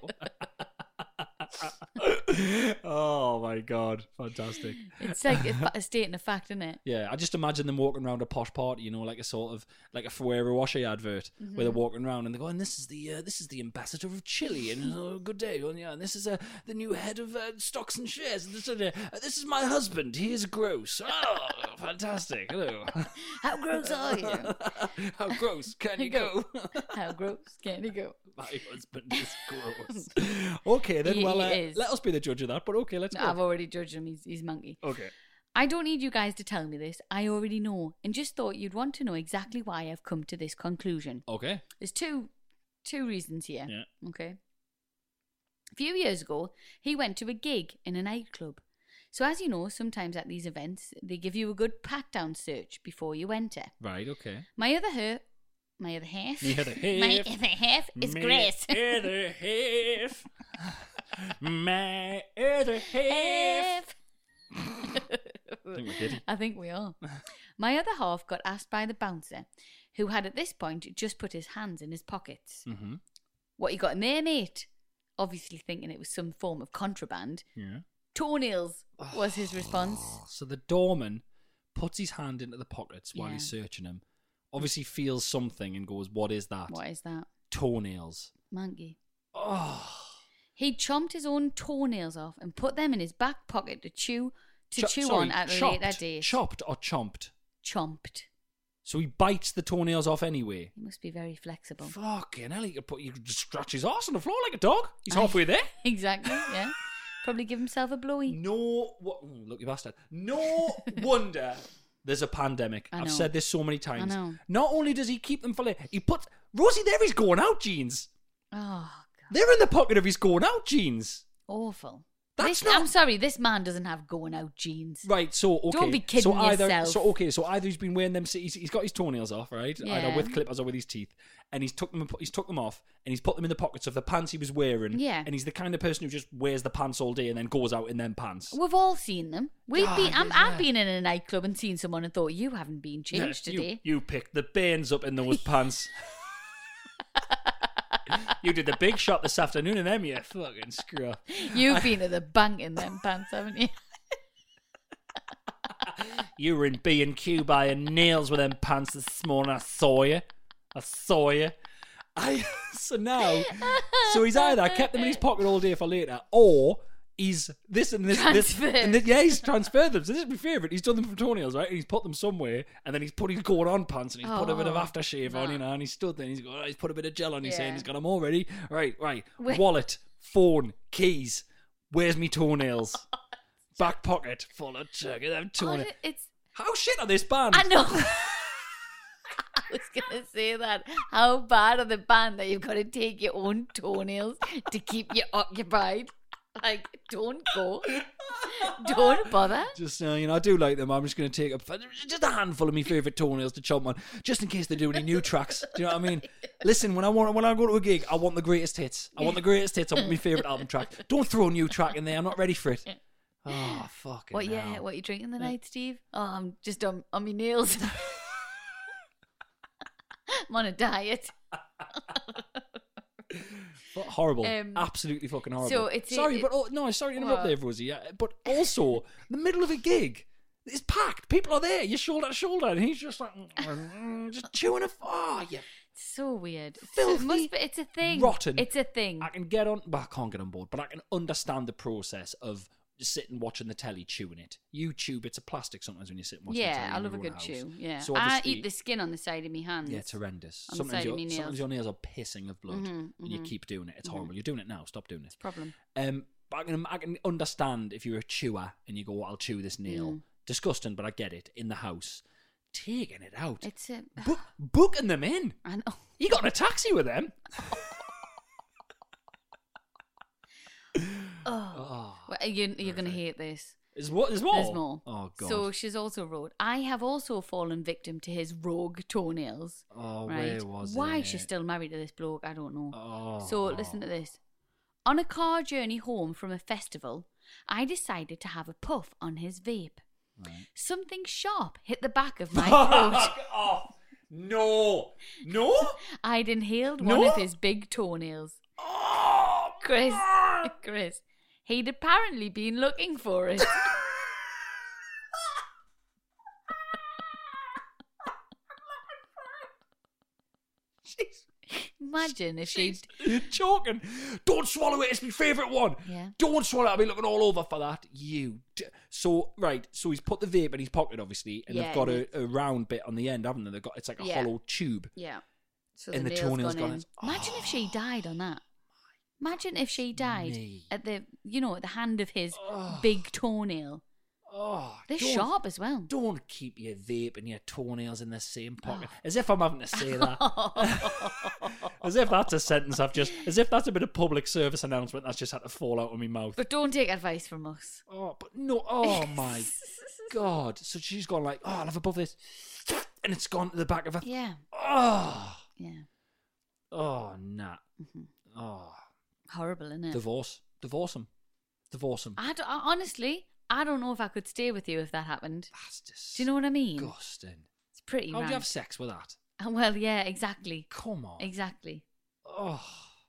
Oh my God, fantastic. It's like a statement of fact, isn't it? Yeah, I just imagine them walking around a posh party, like a sort of like a Ferrero Rocher advert where they're walking around and they're going, this is the ambassador of Chile and good day, and this is the new head of stocks and shares, and this is my husband, he is gross. Oh, fantastic. Hello. How gross are you? How gross can you go? How gross can you go? My husband is gross. Okay, then, let us be the judge of that, but okay, let's go. I've already judged him. He's monkey. Okay. I don't need you guys to tell me this. I already know, and just thought you'd want to know exactly why I've come to this conclusion. Okay. There's two reasons here. Yeah. Okay. A few years ago, he went to a gig in a nightclub. So as you know, sometimes at these events, they give you a good pat-down search before you enter. Right, okay. My other half is Grace. My other half. My other half. I think we are. My other half got asked by the bouncer, who had at this point just put his hands in his pockets. Mm-hmm. What you got in there, mate? Obviously thinking it was some form of contraband. Yeah. Toenails was his response. So the doorman puts his hand into the pockets while he's searching him. Obviously feels something and goes, what is that? What is that? Toenails. Monkey. Oh. He chomped his own toenails off and put them in his back pocket to chew on at a later date. Chopped or chomped? Chomped. So he bites the toenails off anyway. He must be very flexible. Fucking hell, you could just scratch his arse on the floor like a dog. He's halfway there. Exactly, yeah. Probably give himself a blowy. Look, you bastard. No wonder there's a pandemic. I've said this so many times. I know. Not only does he keep them for later, he puts... Rosie, there he's going out jeans. Oh, God. They're in the pocket of his going out jeans. Awful. I'm sorry, this man doesn't have going out jeans. Right, so okay. Don't be kidding yourself. So either he's been wearing them, he's got his toenails off, right? Yeah. Either with clippers or with his teeth, and he's took them off, and he's put them in the pockets of the pants he was wearing. Yeah. And he's the kind of person who just wears the pants all day and then goes out in them pants. We've all seen them. I've been in a nightclub and seen someone and thought, you haven't been changed today. You picked the banes up in those pants. You did the big shot this afternoon in them, you fucking screw up. You've been to the bank in them pants, haven't you? You were in B&Q buying nails with them pants this morning. I saw you. So he's either kept them in his pocket all day for later, or he's this and this. He's transferred them. So this is my favourite. He's done them from toenails, right? And he's put them somewhere, and then he's put his going on pants, and he's put a bit of aftershave on, and he's stood there, and he's put a bit of gel on his hand. He's got them all ready. Right. Wallet, phone, keys. Where's me toenails? Back pocket full of turkey. Them toenails. How shit are this band? I know. I was going to say that. How bad are the band that you've got to take your own toenails to keep you occupied? Like, don't go. Don't bother. Just, I do like them. I'm just going to take just a handful of my favourite toenails to chomp on, just in case they do any new tracks. Do you know what I mean? Listen, when I go to a gig, I want the greatest hits. I want my favourite album track. Don't throw a new track in there. I'm not ready for it. Oh, fucking hell. What you drinking the night, Steve? Oh, I'm just on my nails. I'm on a diet. Horrible. Absolutely fucking horrible. So it's sorry to interrupt there, Rosie. But also, the middle of a gig is packed. People are there. You're shoulder to shoulder, and he's just like just chewing yeah. It's so weird. Filthy, it's a thing. Rotten. It's a thing. I can get on. Well, I can't get on board, but I can understand the process of just sitting watching the telly, chewing it. You chew bits of plastic sometimes when you sit and watch the telly. Yeah, I love a good chew. Yeah, so I eat the skin on the side of my hands. Yeah, it's horrendous. On the side of my nails. Sometimes your nails are pissing of blood, and you keep doing it. It's horrible. You're doing it now. Stop doing it. It's a problem. But I can understand if you're a chewer and you go, I'll chew this nail. Disgusting, but I get it. In the house, taking it out. It's a booking them in. I know. You got in a taxi with them. Well, you're going to hate this. There's more? There's more. Oh, God. So she's also wrote, I have also fallen victim to his rogue toenails. Oh, right? Where was Why it? she's still married to this bloke, I don't know. Oh. So listen to this. On a car journey home from a festival, I decided to have a puff on his vape. Right. Something sharp hit the back of my throat. Oh, no. I'd inhaled one of his big toenails. Oh, Chris, he'd apparently been looking for it. Imagine if she'd... choking. Don't swallow it. It's my favourite one. Yeah. Don't swallow it. I'll be looking all over for that. So he's put the vape in his pocket, obviously, and they've got a round bit on the end, haven't they? It's like a hollow tube. Yeah. So and the toenail's gone in. Imagine if she died on that. Imagine if she died at the hand of his big toenael. Oh, they're sharp as well. Don't keep your vape and your toenails in the same pocket. As if I'm having to say that. As if that's a sentence as if that's a bit of public service announcement that's just had to fall out of my mouth. But don't take advice from us. Oh, but no. Oh, my God. So she's gone like, I'll have a puff this. And it's gone to the back of her. Yeah. Oh. Yeah. Oh, nah. Mm-hmm. Oh. Horrible, isn't it? Divorce him. Honestly, I don't know if I could stay with you if that happened. That's disgusting. Do you know what I mean? Disgusting. It's pretty How do rank. you have sex with that? Well, yeah, exactly. Come on. Exactly. Oh.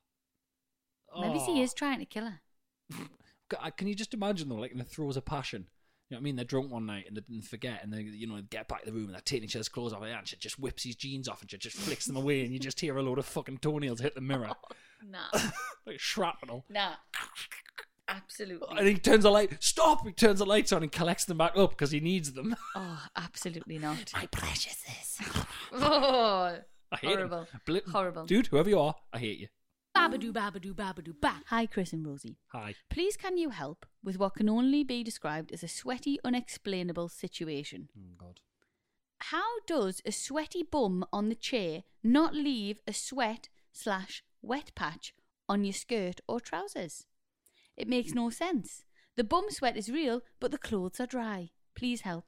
Maybe he is trying to kill her. Can you just imagine, though, like in the throes of passion? You know what I mean? They're drunk one night and they didn't forget, and they, get back to the room and they're taking each other's clothes off, and she just whips his jeans off and she just flicks them away, and you just hear a load of fucking toenails hit the mirror. Nah. Like shrapnel. Nah. Absolutely. And he turns the light. Stop! He turns the lights on and collects them back up because he needs them. Oh, absolutely not. My preciouses. Oh, I hate horrible. Horrible. Dude, whoever you are, I hate you. Babadoo, babadoo, babadoo, ba. Hi, Chris and Rosie. Hi. Please can you help with what can only be described as a sweaty, unexplainable situation? Oh, God. How does a sweaty bum on the chair not leave a sweat/wet patch on your skirt or trousers? It makes no sense. The bum sweat is real, but the clothes are dry. Please help.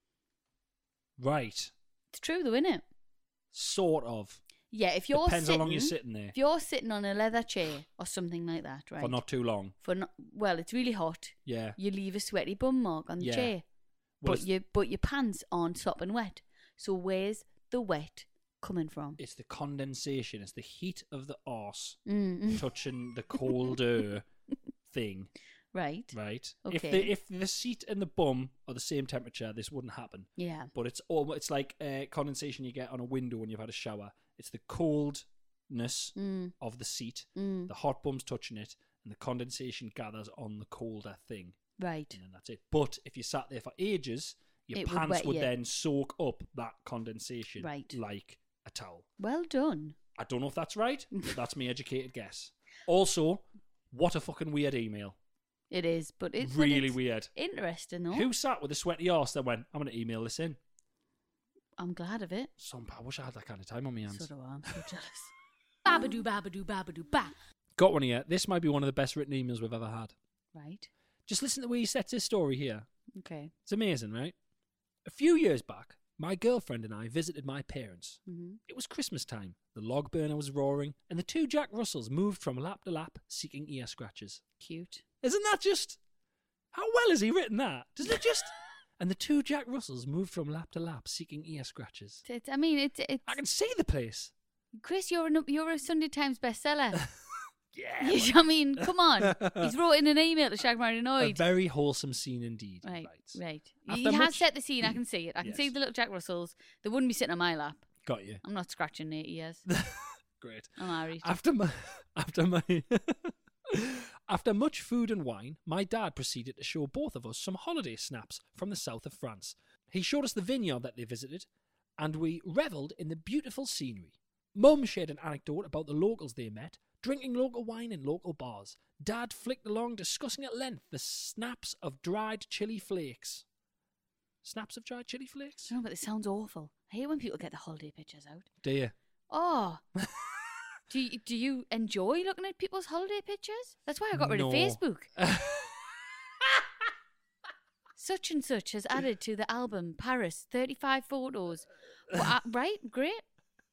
Right. It's true though, isn't it? Sort of. Yeah, if you're Depends how long you're sitting there. If you're sitting on a leather chair or something like that, right? For not too long. Well, it's really hot. Yeah. You leave a sweaty bum mark on the chair. Well, but your pants aren't sopping wet. So where's the wet coming from? It's the condensation. It's the heat of the arse Mm. touching the colder thing. Right. Right. Okay. If the seat and the bum are the same temperature, this wouldn't happen. Yeah. But it's like condensation you get on a window when you've had a shower. It's the coldness of the seat, the hot bum's touching it, and the condensation gathers on the colder thing. Right. And then that's it. But if you sat there for ages, your It would pants wet would you. then soak up that condensation Right. like a towel. Well done. I don't know if that's right, but that's my educated guess. Also, what a fucking weird email. It is, but it's Really weird. Interesting, though. Who sat with a sweaty arse that went, I'm going to email this in? I'm glad of it. I wish I had that kind of time on my hands. So do I. I'm so jealous. Babadoo, babadoo, babadoo, ba. Got one here. This might be one of the best written emails we've ever had. Right. Just listen to the way he sets his story here. Okay. It's amazing, right? A few years back, my girlfriend and I visited my parents. Mm-hmm. It was Christmas time. The log burner was roaring, and the two Jack Russells moved from lap to lap, seeking ear scratches. Cute. Isn't that just... How well has he written that? Doesn't it just... And the two Jack Russells moved from lap to lap, seeking ear scratches. It's I can see the place. Chris, you're a Sunday Times bestseller. Yeah. I mean, come on. He's wrote in an email to Shag Married A Annoyed. very wholesome scene indeed. Right. After He has much- set the scene. I can see it. I can Yes. see the little Jack Russells. They wouldn't be sitting on my lap. Got you. I'm not scratching their ears. Great. I'm married. After much food and wine, my dad proceeded to show both of us some holiday snaps from the south of France. He showed us the vineyard that they visited, and we revelled in the beautiful scenery. Mum shared an anecdote about the locals they met, drinking local wine in local bars. Dad flicked along, discussing at length the snaps of dried chili flakes. Snaps of dried chili flakes? I don't know, but this sounds awful. I hate when people get the holiday pictures out. Do you? Oh. Do you enjoy looking at people's holiday pictures? That's why I got rid of No. Facebook. Such and such has added to the album Paris 35 photos. Right? Great.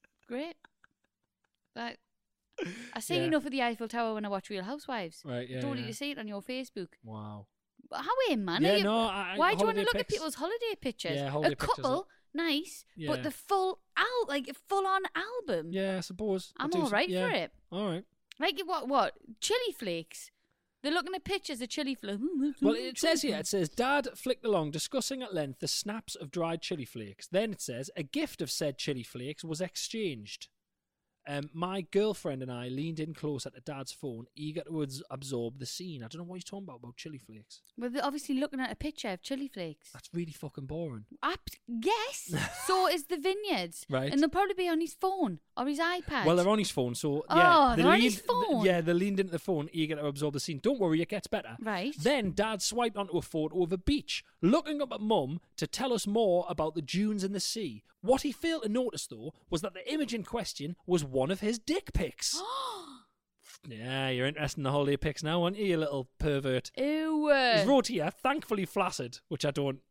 Like, I see Yeah. enough of the Eiffel Tower when I watch Real Housewives. Right, yeah, I don't need yeah. to see it on your Facebook. Wow. How in, man? Yeah, Are you- no, why do you want to holiday look at pics. people's holiday pictures? Yeah, holiday a pictures couple, nice, Yeah. but the full full-on album. Yeah, I suppose. I'm all right yeah. for it. All right. Like what? Chili flakes. They're looking at pictures of chili flakes. Well, it says here, Dad flicked along, discussing at length the snaps of dried chili flakes. Then it says, a gift of said chili flakes was exchanged. My girlfriend and I leaned in closer to Dad's phone, eager to absorb the scene. I don't know what he's talking about chili flakes. Well, they're obviously looking at a picture of chili flakes. That's really fucking boring. Yes, so is the vineyards. Right. And they'll probably be on his phone or his iPad. Well, they're on his phone, so Oh, yeah. they're on his phone. Yeah, they leaned into the phone, eager to absorb the scene. Don't worry, it gets better. Right. Then Dad swiped onto a photo of a beach, looking up at Mum to tell us more about the dunes and the sea. What he failed to notice, though, was that the image in question was one of his dick pics. Yeah, you're interested in the holiday pics now, aren't you, you little pervert? Ew. He's wrote here, thankfully flaccid, which I don't.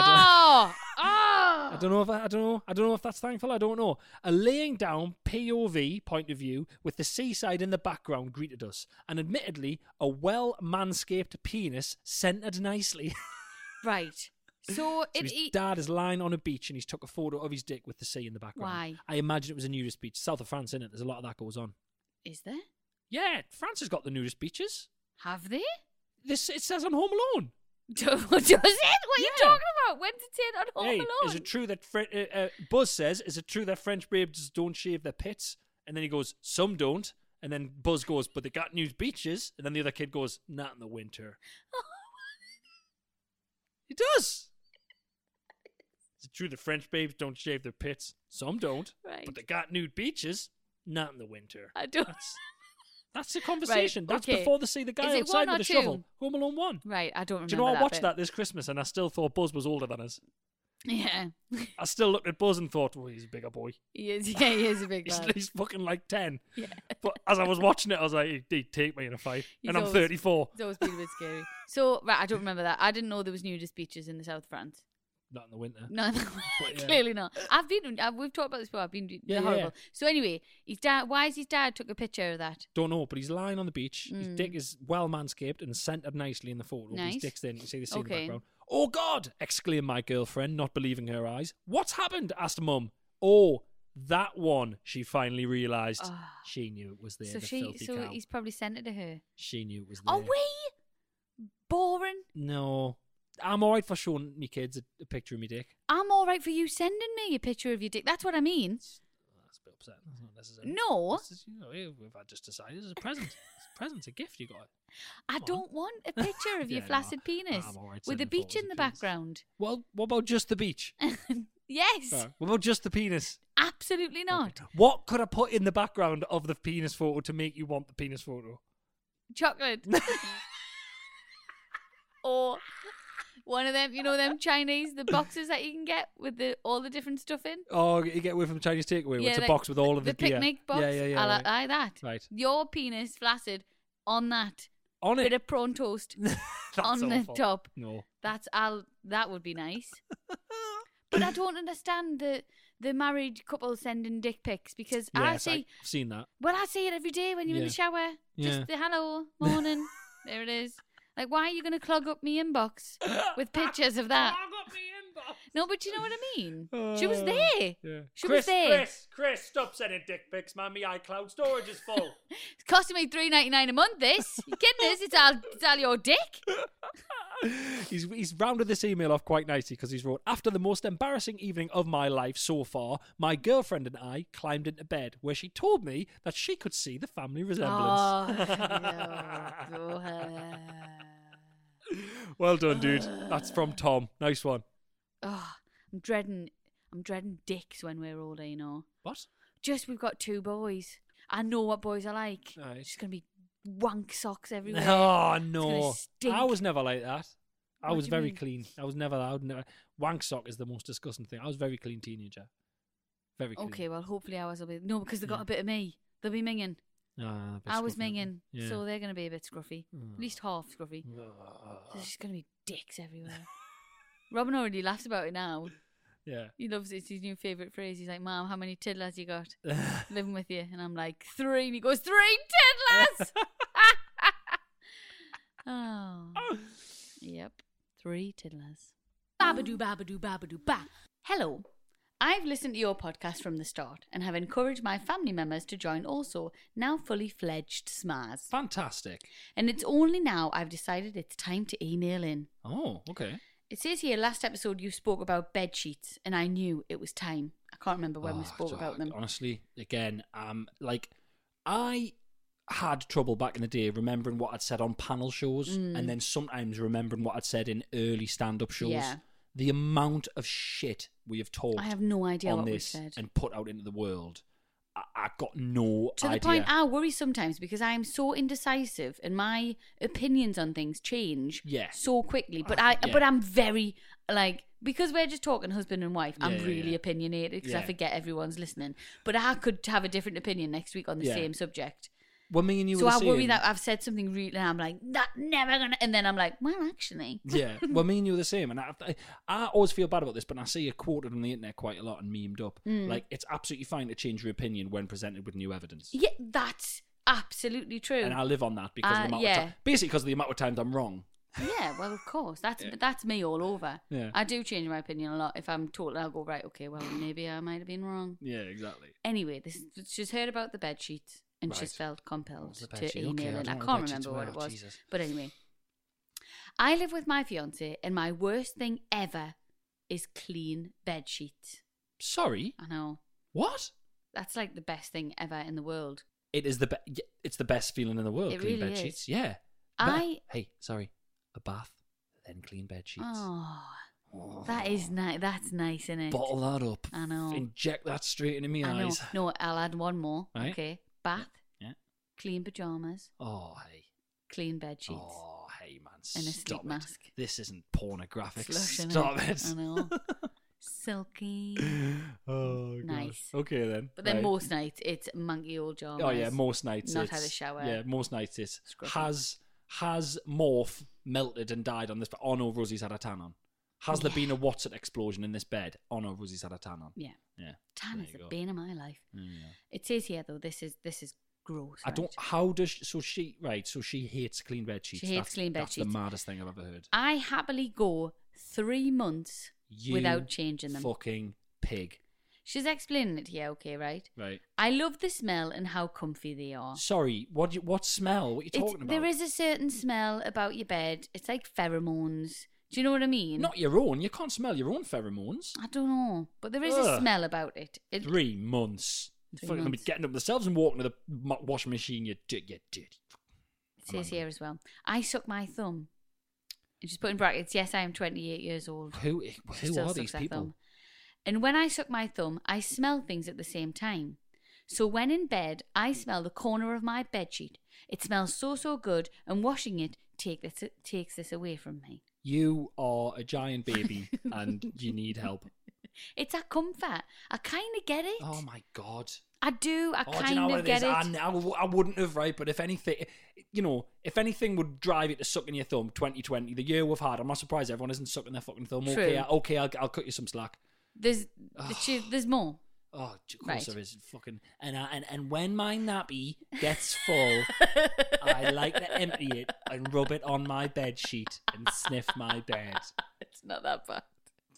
Oh. I don't know if that's thankful. I don't know. A laying down POV point of view with the seaside in the background greeted us, and admittedly, a well manscaped penis centered nicely. Right. So His dad is lying on a beach and he's took a photo of his dick with the sea in the background. Why? I imagine it was a nudist beach. South of France, innit? There's a lot of that goes on. Is there? Yeah, France has got the nudist beaches. Have they? It says on Home Alone. Does it? What are you talking about? When did it say it on Home Hey, Alone? is it true that Buzz says, is it true that French babes don't shave their pits? And then he goes, some don't. And then Buzz goes, but they got nude beaches. And then the other kid goes, not in the winter. He does. Is it true that French babes don't shave their pits? Some don't. Right. But they got nude beaches. Not in the winter. I don't. That's the conversation. Right, That's okay. before they see the Is guy it outside one or with a two? shovel. Home Alone 1. Right, I don't remember. Do you know I watched bit. that this Christmas and I still thought Buzz was older than us. Yeah. I still looked at Buzz and thought, well, he's a bigger boy. He is a big man. He's fucking like 10. Yeah. But as I was watching it, I was like, he'd take me in a fight. He's and I'm always- 34. It's always been a bit scary. So, right, I don't remember that. I didn't know there was nudist beaches in the south of France. Not in the winter. No, yeah. clearly not. We've talked about this before. I've been Yeah, horrible. yeah. So anyway, his dad. Why is his dad took a picture of that? Don't know, but he's lying on the beach. His dick is well manscaped and centered nicely in the photo. Nice. His dick's there, and you can see the sea in the Okay. background. Oh, God! Exclaimed my girlfriend, not believing her eyes. What's happened? Asked Mum. Oh, That one, she finally realised. She knew it was there. So the filthy cow. he's probably sent it to her. She knew it was there. Are we boring? No. I'm all right for showing me kids a picture of me dick. I'm all right for you sending me a picture of your dick. That's what I mean. That's a bit upsetting. That's not necessary. No. This is, I just decided it's a present. It's a present. It's a gift you got. I don't want a picture of your Yeah, flaccid no. penis I'm all right with the sending beach photos in of the penis. background. Well, what about just the beach? Yes. What about just the penis? Absolutely not. What could I put in the background of the penis photo to make you want the penis photo? Chocolate. Or one of them, them Chinese, the boxes that you can get with all the different stuff in. Oh, you get away from the Chinese takeaway. It's a like box with all of the gear. picnic box. Yeah. I right. like that. Right. Your penis flaccid on that. On Bit it. of prawn toast That's on the awful. top. No. That would be nice. But I don't understand the married couple sending dick pics because I've seen that. Well, I see it every day when you're in the shower. Just Yeah. the hello, morning. There it is. Like, why are you going to clog up me inbox with pictures of that? Clog up me inbox. No, but you know what I mean? She was there. Yeah. She was there. Chris, stop sending dick pics, man. My iCloud storage is full. It's costing me $3.99 a month, this. You kidding us? It's all your dick. He's rounded this email off quite nicely because he's wrote, after the most embarrassing evening of my life so far, my girlfriend and I climbed into bed where she told me that she could see the family resemblance. Well done, dude. That's from Tom. Nice one. Oh, I'm dreading dicks when we're older, you know. What? Just we've got 2 boys. I know what boys are like. Right. It's just going to be wank socks everywhere. Oh, It's no. gonna stink. I was never like that. I What was do you very mean? clean. I would never. Wank sock is the most disgusting thing. I was a very clean teenager. Very clean. Okay, well, hopefully ours will be... No, because they got a bit of me. They'll be minging. Ah, a bit I was scruffy. minging, Yeah. so they're going to be a bit scruffy. At least half scruffy. There's just going to be dicks everywhere. Robin already laughs about it now. Yeah. He loves it. It's his new favourite phrase. He's like, Mom, how many tiddlers you got living with you? And I'm like, 3. And he goes, 3 tiddlers! Oh. Yep. 3 tiddlers. Babadoo, babadoo, babadoo, ba. Hello. I've listened to your podcast from the start and have encouraged my family members to join also, now fully fledged SMARS. Fantastic. And it's only now I've decided it's time to email in. Oh, okay. It says here, last episode you spoke about bed sheets, and I knew it was time. I can't remember when we spoke about them. Honestly, again, I had trouble back in the day remembering what I'd said on panel shows and then sometimes remembering what I'd said in early stand-up shows. Yeah. The amount of shit we have talked I have no idea on what we this said. and put out into the world, I got no To idea. the point I worry sometimes because I am so indecisive and my opinions on things change so quickly. But I'm very because we're just talking husband and wife, I'm really opinionated because I forget everyone's listening. But I could have a different opinion next week on the same subject. Well, me and you So were I worry saying- that I've said something really and I'm like, that never gonna, and then I'm like, well, actually. Yeah, well, me and you are the same, and I always feel bad about this, but I see it quoted on the internet quite a lot and memed up. Like, it's absolutely fine to change your opinion when presented with new evidence. Yeah, that's absolutely true. And I live on that because of the amount of time, basically because of the amount of times I'm wrong. Yeah, well, of course. That's me all over. Yeah. I do change my opinion a lot. If I'm told, I'll go, right, okay, well, maybe I might have been wrong. Yeah, exactly. Anyway, she's heard about the bed sheets and Right. she's felt compelled the bed to sheet? email Okay, I in. don't I know what can't bed sheets remember what were. it was. Jesus. But anyway, I live with my fiance and my worst thing ever is clean bed sheets. Sorry? I know. What? That's like the best thing ever in the world. It is it's the best feeling in the world, It clean really bed is. sheets. Yeah. Hey, sorry. A bath, then clean bed sheets. Oh, that is nice. That's nice, isn't it? Bottle that up. I know. Inject that straight into my I know. eyes. No, I'll add one more. Right. Okay. Bath. Yeah. Clean pajamas. Oh, hey. Clean bed sheets. Oh, hey, man. And a Stop sleep it. mask. This isn't pornographic. Slush, innit? Stop it. I know. Silky. Oh, God. Nice. Okay, then. But then Right. most nights it's monkey old jar. Oh, yeah, most nights Not it's... had a shower. Yeah, most nights it's... Scruffy. Has Morph melted and died on this... Oh, no, Rosie's had a tan on. Has there been a Watson explosion in this bed? Oh, no, Rosie's had a tan on. Yeah. Yeah. Tan There is you the go. bane of my life. Yeah. It says here though, this is gross. I don't... right? How does... So she hates clean bed sheets. She hates clean bed That's sheets. the maddest thing I've ever heard. I happily go 3 months You without changing them. fucking pig. She's explaining it here, okay, right? Right. I love the smell and how comfy they are. Sorry, what smell? What are you talking about? There is a certain smell about your bed. It's like pheromones. Do you know what I mean? Not your own. You can't smell your own pheromones. I don't know. But there is a smell about it. 3 months. Fucking gonna be getting up themselves and walking to the washing machine, you dirty. It says here as well. I suck my thumb. And she's put in brackets, yes, I am 28 years old. Who are these people? Thumb. And when I suck my thumb, I smell things at the same time. So when in bed, I smell the corner of my bedsheet. It smells so good, and washing it takes this away from me. You are a giant baby and you need help. It's a comfort. I kind of get it. Oh my God. I do. I kind do you know what of get it. I wouldn't have, right? But if anything, if anything would drive you to sucking your thumb, 2020, the year we've had, I'm not surprised everyone isn't sucking their fucking thumb. True. Okay, I'll cut you some slack. There's more. Oh, of course Right. there is. Fucking and when my nappy gets full, I like to empty it and rub it on my bed sheet and sniff my bed. It's not that bad.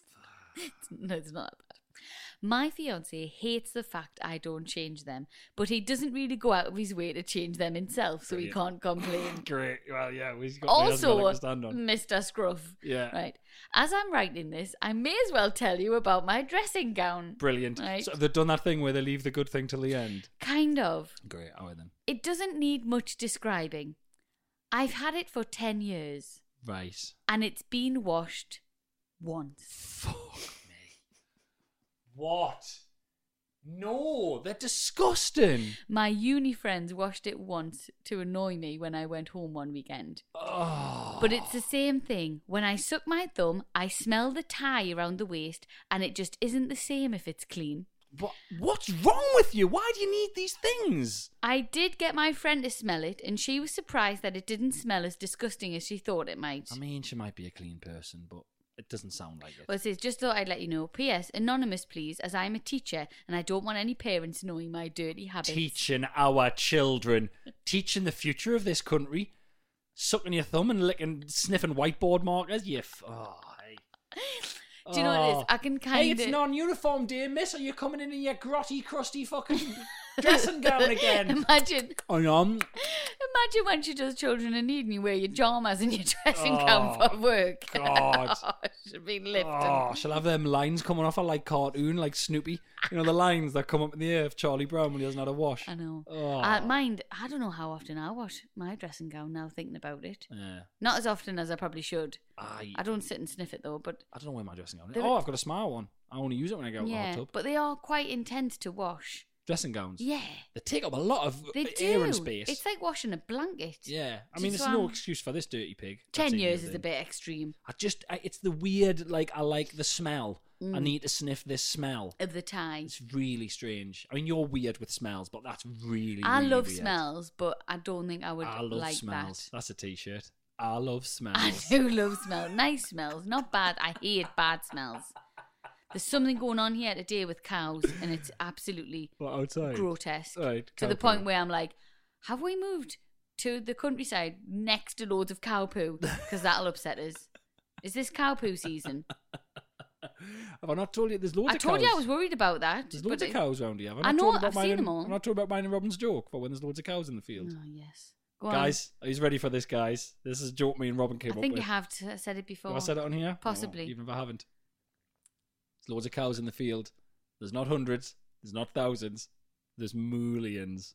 It's not that bad. My fiance hates the fact I don't change them, but he doesn't really go out of his way to change them himself, so he can't complain. Great. Well, yeah. Also, stand on. Mr. Scruff. Yeah. Right. As I'm writing this, I may as well tell you about my dressing gown. Brilliant. Right. So they've done that thing where they leave the good thing till the end. Kind of. Great. All right then. It doesn't need much describing. I've had it for 10 years. Right. And it's been washed once. Fuck me. What? No, they're disgusting. My uni friends washed it once to annoy me when I went home one weekend. Oh. But it's the same thing. When I suck my thumb, I smell the tie around the waist, and it just isn't the same if it's clean. What's wrong with you? Why do you need these things? I did get my friend to smell it, and she was surprised that it didn't smell as disgusting as she thought it might. I mean, she might be a clean person, but it doesn't sound like it. Well, it says, just thought I'd let you know. P.S. Anonymous, please, as I'm a teacher, and I don't want any parents knowing my dirty habits. Teaching our children. Teaching the future of this country. Sucking your thumb and sniffing whiteboard markers. Hey. Do you know what it is? I can kind Hey, of... it's non-uniform day, miss. Are you coming in your grotty, crusty fucking dressing gown again? Imagine Imagine when she does Children in Need and you wear your pajamas and your dressing gown for work. God. Should be lifting. Oh, she'll have them lines coming off her like cartoon, like Snoopy. You know, the lines that come up in the air of Charlie Brown when he doesn't know how to wash. I know. Oh. I don't know how often I wash my dressing gown now, thinking about it. Yeah. Not as often as I probably should. I don't sit and sniff it though, but... don't know where my dressing gown is. I've got a smart one. I only use it when I go to the hot tub. But they are quite intense to wash. Dressing gowns? Yeah. They take up a lot of They air do. and space. It's like washing a blanket. Yeah. I mean, Just there's no one- excuse for this dirty pig. 10 That's years the is a thing. bit extreme. It's the weird, I like the smell. I need to sniff this smell. Of the tie. It's really strange. I mean, you're weird with smells, but that's really, I really love weird. smells, but I don't think I would I love like smells. that. That's a t-shirt. I love smells. I do love smells. Nice smells. Not bad. I hate bad smells. There's something going on here today with cows, and it's absolutely outside? grotesque. Right, to cow the point poo. where I'm like, have we moved to the countryside next to loads of cow poo? Because that'll upset us. Is this cow poo season? Have I not told you there's loads I of cows? told you I was worried about that. There's loads but of cows around here. Have I not know, told you about I've seen mine them all. I've not told you about mine and Robin's joke for when there's loads of cows in the field. Oh, yes. Go on. Guys, are you ready for this, guys? This is a joke me and Robin came I up think with. you have said it before. Have I said it on here? Possibly. Oh, even if I haven't. There's loads of cows in the field. There's not hundreds. There's not thousands. There's millions.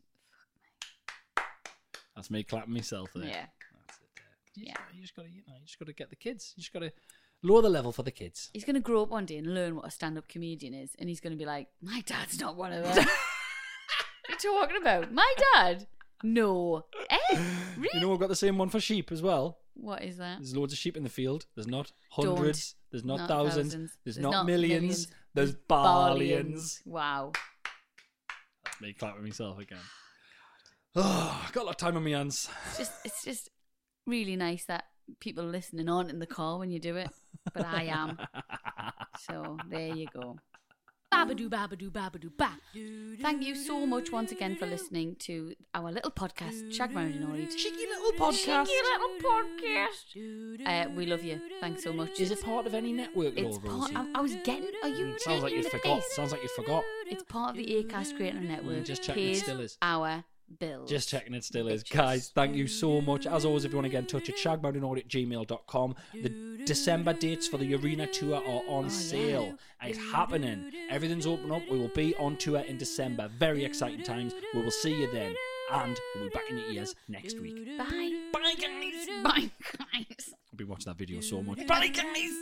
That's me clapping myself there. Yeah. That's it there. Yeah. You just gotta get the kids. You just gotta lower the level for the kids. He's going to grow up one day and learn what a stand-up comedian is, and he's going to be like, my dad's not one of them. What are you talking about? My dad? No. Really? You know we've got the same one for sheep as well. What is that? There's loads of sheep in the field. There's not hundreds. There's not, Not thousands. thousands. There's There's not not millions. millions. There's billions. Wow. That's me clapping myself again. Oh, I've got a lot of time on my hands. It's just really nice that people listening aren't in the car when you do it, but I am. So there you go. Babadoo, babadoo, babadoo, ba. Thank you so much once again for listening to our little podcast, Shag Married and Annoyed. Cheeky little podcast. We love you. Thanks so much. Is it part of any network at all, It's Rosie? part. I was getting. Are you? Sounds like you forgot. Sounds like you forgot. It's part of the Acast Creator Network. Just checking it Pays still is. Our bills. Just checking it still is. Guys, thank you so much. As always, if you want to get in touch, it's shagmarriedandawed@gmail.com. The December dates for the arena tour are on sale. It's happening. Everything's open up. We will be on tour in December. Very exciting times. We will see you then. And we'll be back in your ears next week. Bye. Bye, guys. Bye, guys. I've been watching that video so much. Bye, guys.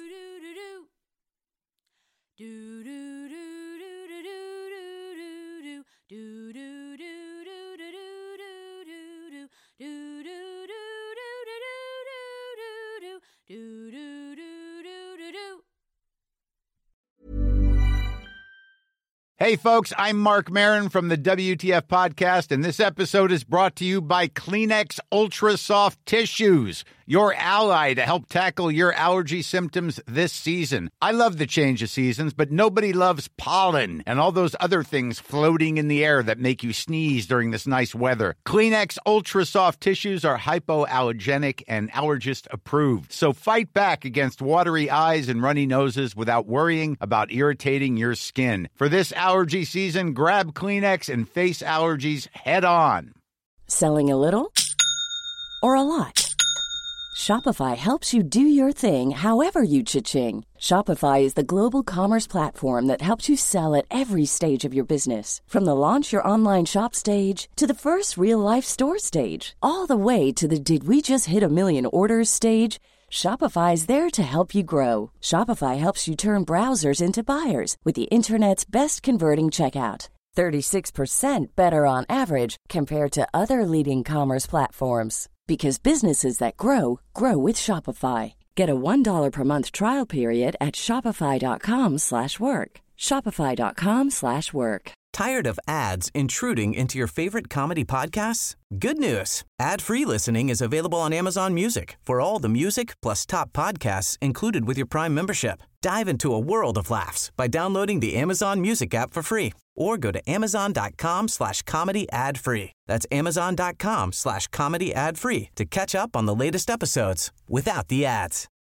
Hey, folks, I'm Mark Maron from the WTF Podcast, and this episode is brought to you by Kleenex Ultra Soft Tissues, your ally to help tackle your allergy symptoms this season. I love the change of seasons, but nobody loves pollen and all those other things floating in the air that make you sneeze during this nice weather. Kleenex Ultra Soft Tissues are hypoallergenic and allergist approved, so fight back against watery eyes and runny noses without worrying about irritating your skin. For this allergy season, grab Kleenex and face allergies head on. Selling a little or a lot? Shopify helps you do your thing however you cha-ching. Shopify is the global commerce platform that helps you sell at every stage of your business. From the launch your online shop stage to the first real-life store stage, all the way to the did we just hit a million orders stage. Shopify is there to help you grow. Shopify helps you turn browsers into buyers with the internet's best converting checkout. 36% better on average compared to other leading commerce platforms. Because businesses that grow, grow with Shopify. Get a $1 per month trial period at shopify.com/work. Shopify.com/work. Tired of ads intruding into your favorite comedy podcasts? Good news. Ad-free listening is available on Amazon Music for all the music plus top podcasts included with your Prime membership. Dive into a world of laughs by downloading the Amazon Music app for free or go to amazon.com/comedy ad-free. That's amazon.com/comedy ad-free to catch up on the latest episodes without the ads.